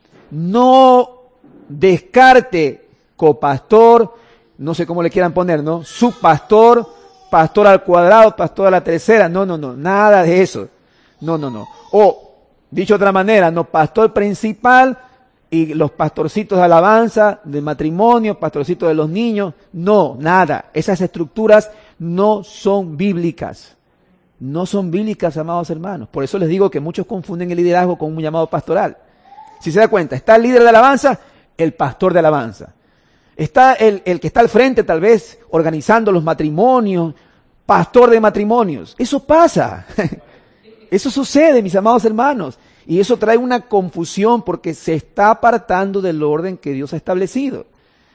No descarte copastor, no sé cómo le quieran poner, ¿no? Subpastor, pastor al cuadrado, pastor a la tercera. No, nada de eso. No. O, dicho de otra manera, no, pastor principal y los pastorcitos de alabanza, de matrimonio, pastorcitos de los niños. No, nada. Esas estructuras no son bíblicas. No son bíblicas, amados hermanos. Por eso les digo que muchos confunden el liderazgo con un llamado pastoral. Si se da cuenta, está el líder de alabanza, el pastor de alabanza. Está el que está al frente, tal vez, organizando los matrimonios, pastor de matrimonios. Eso pasa. Eso sucede, mis amados hermanos. Y eso trae una confusión porque se está apartando del orden que Dios ha establecido.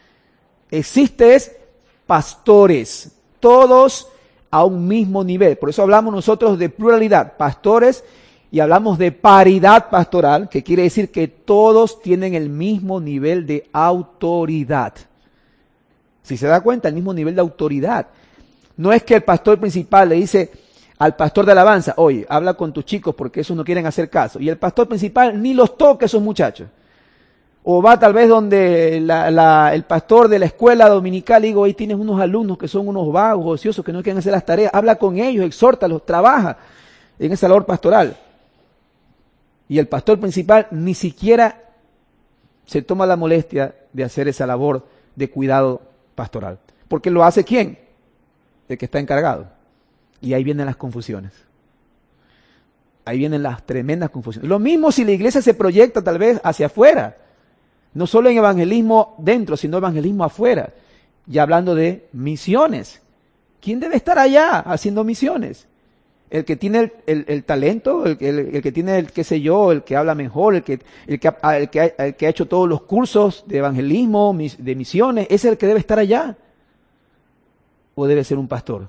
Existen pastores, todos a un mismo nivel. Por eso hablamos nosotros de pluralidad, pastores, y hablamos de paridad pastoral, que quiere decir que todos tienen el mismo nivel de autoridad. Si se da cuenta, el mismo nivel de autoridad. No es que el pastor principal le dice al pastor de alabanza, oye, habla con tus chicos porque esos no quieren hacer caso. Y el pastor principal ni los toca a esos muchachos. O va tal vez donde el pastor de la escuela dominical y digo, ahí tienes unos alumnos que son unos vagos, ociosos, que no quieren hacer las tareas. Habla con ellos, exhórtalos, trabaja en esa labor pastoral. Y el pastor principal ni siquiera se toma la molestia de hacer esa labor de cuidado pastoral. Porque lo hace ¿quién? El que está encargado. Y ahí vienen las confusiones. Ahí vienen las tremendas confusiones. Lo mismo si la iglesia se proyecta tal vez hacia afuera. No solo en evangelismo dentro, sino evangelismo afuera. Ya hablando de misiones. ¿Quién debe estar allá haciendo misiones? El que tiene el talento, el que tiene el qué sé yo, el que habla mejor, el que ha hecho todos los cursos de evangelismo, de misiones, ¿es el que debe estar allá? ¿O debe ser un pastor?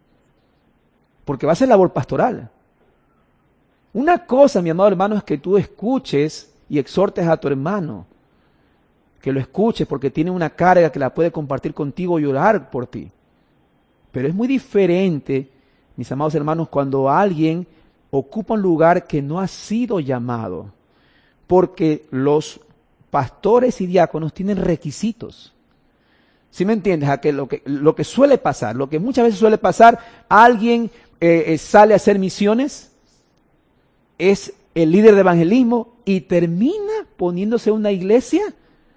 Porque va a ser labor pastoral. Una cosa, mi amado hermano, es que tú escuches y exhortes a tu hermano. Que lo escuches porque tiene una carga que la puede compartir contigo y orar por ti. Pero es muy diferente, mis amados hermanos, cuando alguien ocupa un lugar que no ha sido llamado. Porque los pastores y diáconos tienen requisitos. ¿Sí me entiendes? A que lo que suele pasar, lo que muchas veces suele pasar, alguien sale a hacer misiones, es el líder de evangelismo y termina poniéndose una iglesia.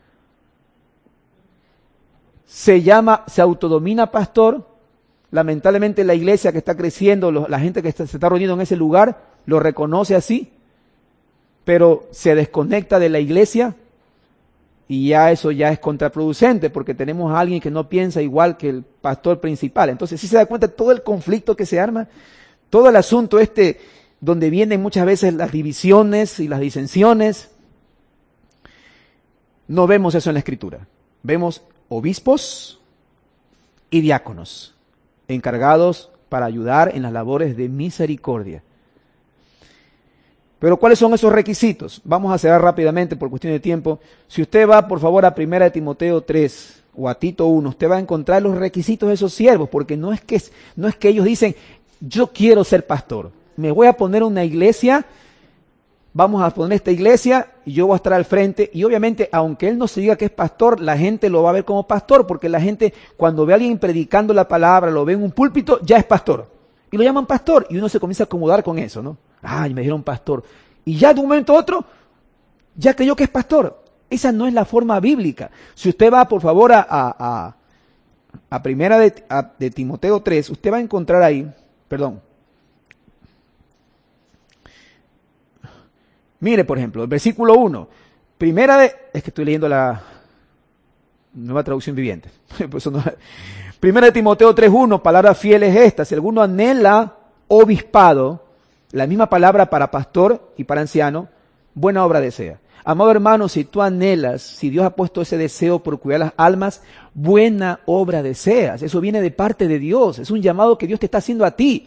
Se autodomina pastor. Lamentablemente la iglesia que está creciendo, la gente que se está reuniendo en ese lugar, lo reconoce así, pero se desconecta de la iglesia y ya eso ya es contraproducente porque tenemos a alguien que no piensa igual que el pastor principal. Entonces, si se da cuenta todo el conflicto que se arma, todo el asunto donde vienen muchas veces las divisiones y las disensiones, no vemos eso en la Escritura. Vemos obispos y diáconos encargados para ayudar en las labores de misericordia. Pero ¿cuáles son esos requisitos? Vamos a cerrar rápidamente por cuestión de tiempo. Si usted va, por favor, a 1 Timoteo 3 o a Tito 1, usted va a encontrar los requisitos de esos siervos, porque no es que ellos dicen, yo quiero ser pastor, me voy a poner una iglesia, vamos a poner esta iglesia y yo voy a estar al frente. Y obviamente, aunque él no se diga que es pastor, la gente lo va a ver como pastor, porque la gente cuando ve a alguien predicando la palabra, lo ve en un púlpito, ya es pastor. Y lo llaman pastor y uno se comienza a acomodar con eso, ¿no? Ay, me dijeron pastor. Y ya de un momento a otro, ya creyó que es pastor. Esa no es la forma bíblica. Si usted va, por favor, a primera de Timoteo 3, usted va a encontrar ahí, mire, por ejemplo, el versículo 1, es que estoy leyendo la Nueva Traducción Viviente. Primera de Timoteo 3:1, palabra fiel es esta: si alguno anhela obispado, la misma palabra para pastor y para anciano, buena obra desea. Amado hermano, si tú anhelas, si Dios ha puesto ese deseo por cuidar las almas, buena obra deseas. Eso viene de parte de Dios, es un llamado que Dios te está haciendo a ti.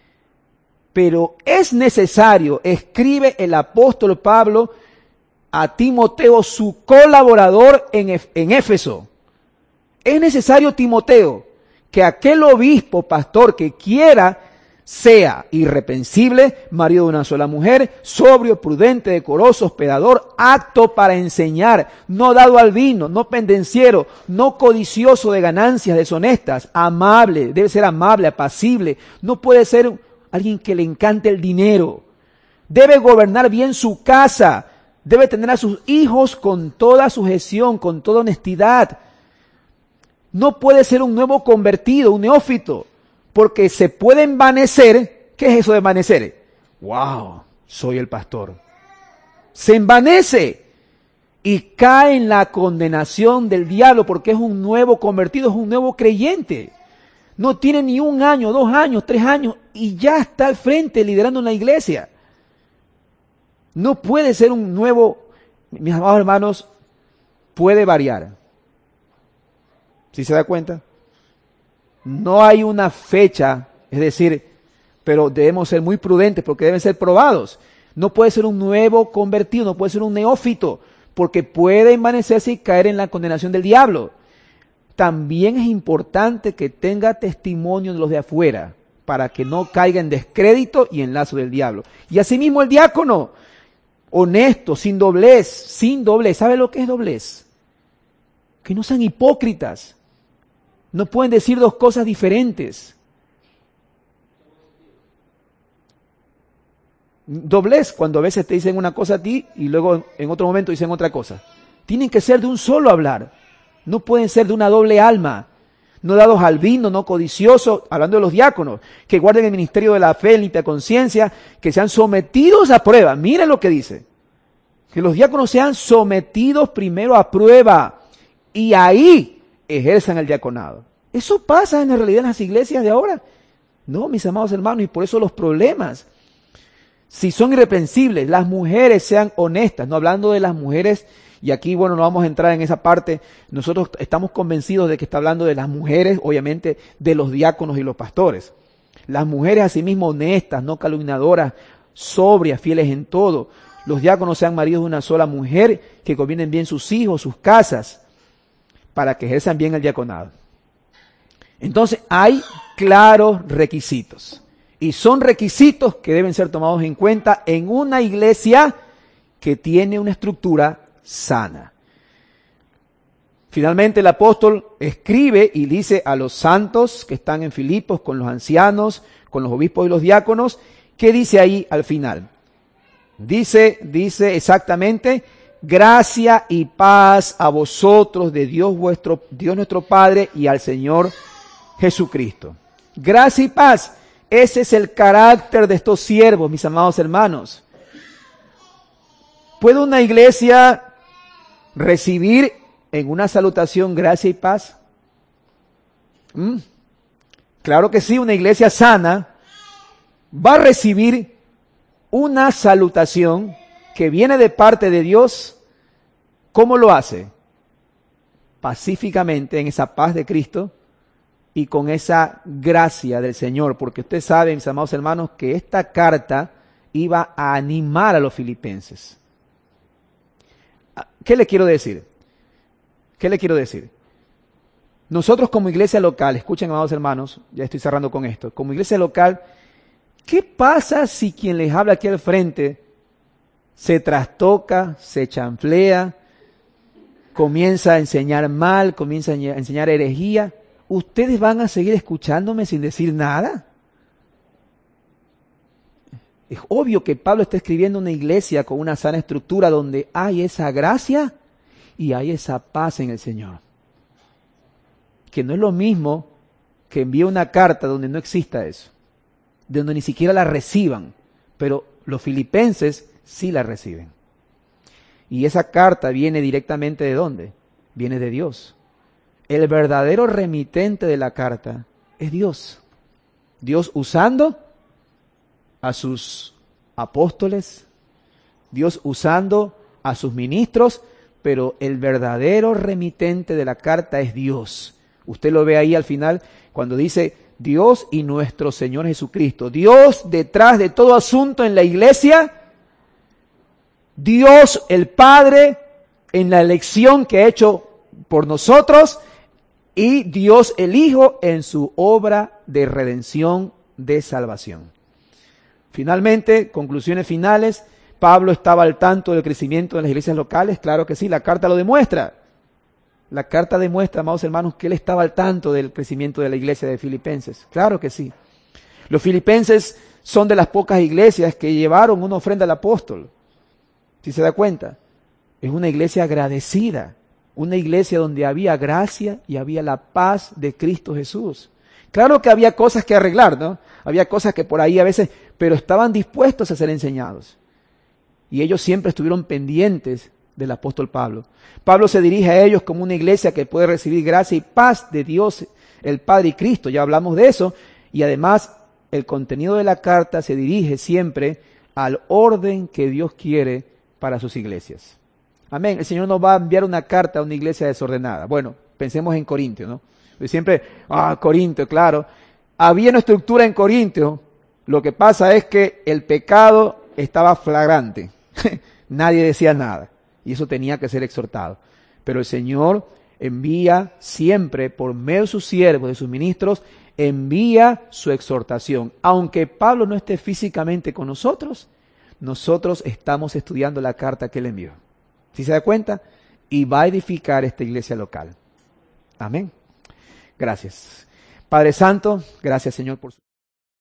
Pero es necesario, escribe el apóstol Pablo a Timoteo, su colaborador en Éfeso. Es necesario, Timoteo, que aquel obispo, pastor que quiera, sea irreprensible, marido de una sola mujer, sobrio, prudente, decoroso, hospedador, apto para enseñar, no dado al vino, no pendenciero, no codicioso de ganancias deshonestas, amable, debe ser amable, apacible, no puede ser alguien que le encante el dinero, debe gobernar bien su casa, debe tener a sus hijos con toda sujeción, con toda honestidad. No puede ser un nuevo convertido, un neófito, porque se puede envanecer. ¿Qué es eso de envanecer? ¡Wow! Soy el pastor. Se envanece y cae en la condenación del diablo porque es un nuevo convertido, es un nuevo creyente. No tiene ni 1 año, 2 años, 3 años y ya está al frente liderando una iglesia. No puede ser un nuevo, mis amados hermanos, puede variar. ¿Sí se da cuenta? No hay una fecha, es decir, pero debemos ser muy prudentes porque deben ser probados. No puede ser un nuevo convertido, no puede ser un neófito, porque puede envanecerse y caer en la condenación del diablo. También es importante que tenga testimonio de los de afuera, para que no caiga en descrédito y en lazo del diablo. Y asimismo el diácono, honesto, sin doblez. ¿Sabe lo que es doblez? Que no sean hipócritas. No pueden decir 2 cosas diferentes. Doblez, cuando a veces te dicen una cosa a ti y luego en otro momento dicen otra cosa. Tienen que ser de un solo hablar. No pueden ser de una doble alma. No dados al vino, no codiciosos, hablando de los diáconos, que guarden el ministerio de la fe, limpia conciencia, que sean sometidos a prueba. Miren lo que dice. Que los diáconos sean sometidos primero a prueba y ahí ejerzan el diaconado. ¿Eso pasa en realidad en las iglesias de ahora? No, mis amados hermanos, y por eso los problemas. Si son irreprensibles, las mujeres sean honestas, no hablando de las mujeres, y aquí, bueno, no vamos a entrar en esa parte, nosotros estamos convencidos de que está hablando de las mujeres, obviamente, de los diáconos y los pastores. Las mujeres asimismo honestas, no calumniadoras, sobrias, fieles en todo. Los diáconos sean maridos de una sola mujer, que gobiernen bien sus hijos, sus casas, para que ejerzan bien el diaconado. Entonces hay claros requisitos y son requisitos que deben ser tomados en cuenta en una iglesia que tiene una estructura sana. Finalmente el apóstol escribe y dice a los santos que están en Filipos con los ancianos, con los obispos y los diáconos, ¿qué dice ahí al final? Dice exactamente: gracia y paz a vosotros de Dios nuestro Padre y al Señor Jesucristo. Gracia y paz. Ese es el carácter de estos siervos, mis amados hermanos. ¿Puede una iglesia recibir en una salutación gracia y paz? Claro que sí, una iglesia sana va a recibir una salutación que viene de parte de Dios. ¿Cómo lo hace? Pacíficamente, en esa paz de Cristo y con esa gracia del Señor, porque usted sabe, mis amados hermanos, que esta carta iba a animar a los filipenses. ¿Qué le quiero decir? Nosotros como iglesia local, escuchen, amados hermanos, ya estoy cerrando con esto, como iglesia local, ¿qué pasa si quien les habla aquí al frente se trastoca, se chanflea, comienza a enseñar mal, comienza a enseñar herejía? ¿Ustedes van a seguir escuchándome sin decir nada? Es obvio que Pablo está escribiendo una iglesia con una sana estructura donde hay esa gracia y hay esa paz en el Señor. Que no es lo mismo que envíe una carta donde no exista eso, donde ni siquiera la reciban, pero los filipenses sí la reciben. Y esa carta viene directamente ¿de dónde? Viene de Dios. El verdadero remitente de la carta es Dios. Dios usando a sus apóstoles, Dios usando a sus ministros, pero el verdadero remitente de la carta es Dios. Usted lo ve ahí al final cuando dice Dios y nuestro Señor Jesucristo. Dios detrás de todo asunto en la iglesia, Dios el Padre en la elección que ha hecho por nosotros y Dios el Hijo en su obra de redención, de salvación. Finalmente, conclusiones finales, Pablo estaba al tanto del crecimiento de las iglesias locales, claro que sí, la carta lo demuestra. La carta demuestra, amados hermanos, que él estaba al tanto del crecimiento de la iglesia de Filipenses, claro que sí. Los filipenses son de las pocas iglesias que llevaron una ofrenda al apóstol, si se da cuenta. Es una iglesia agradecida, una iglesia donde había gracia y había la paz de Cristo Jesús. Claro que había cosas que arreglar, ¿no? Había cosas que por ahí a veces, pero estaban dispuestos a ser enseñados. Y ellos siempre estuvieron pendientes del apóstol Pablo. Pablo se dirige a ellos como una iglesia que puede recibir gracia y paz de Dios, el Padre y Cristo. Ya hablamos de eso. Y además, el contenido de la carta se dirige siempre al orden que Dios quiere para sus iglesias. Amén. El Señor no va a enviar una carta a una iglesia desordenada. Bueno, pensemos en Corintio, ¿no? Siempre, Corintio, claro. Había una estructura en Corintio. Lo que pasa es que el pecado estaba flagrante. Nadie decía nada. Y eso tenía que ser exhortado. Pero el Señor envía siempre, por medio de sus siervos, de sus ministros, envía su exhortación. Aunque Pablo no esté físicamente con nosotros, nosotros estamos estudiando la carta que él envió. ¿Sí se da cuenta? Y va a edificar esta iglesia local. Amén. Gracias. Padre Santo, gracias Señor por su...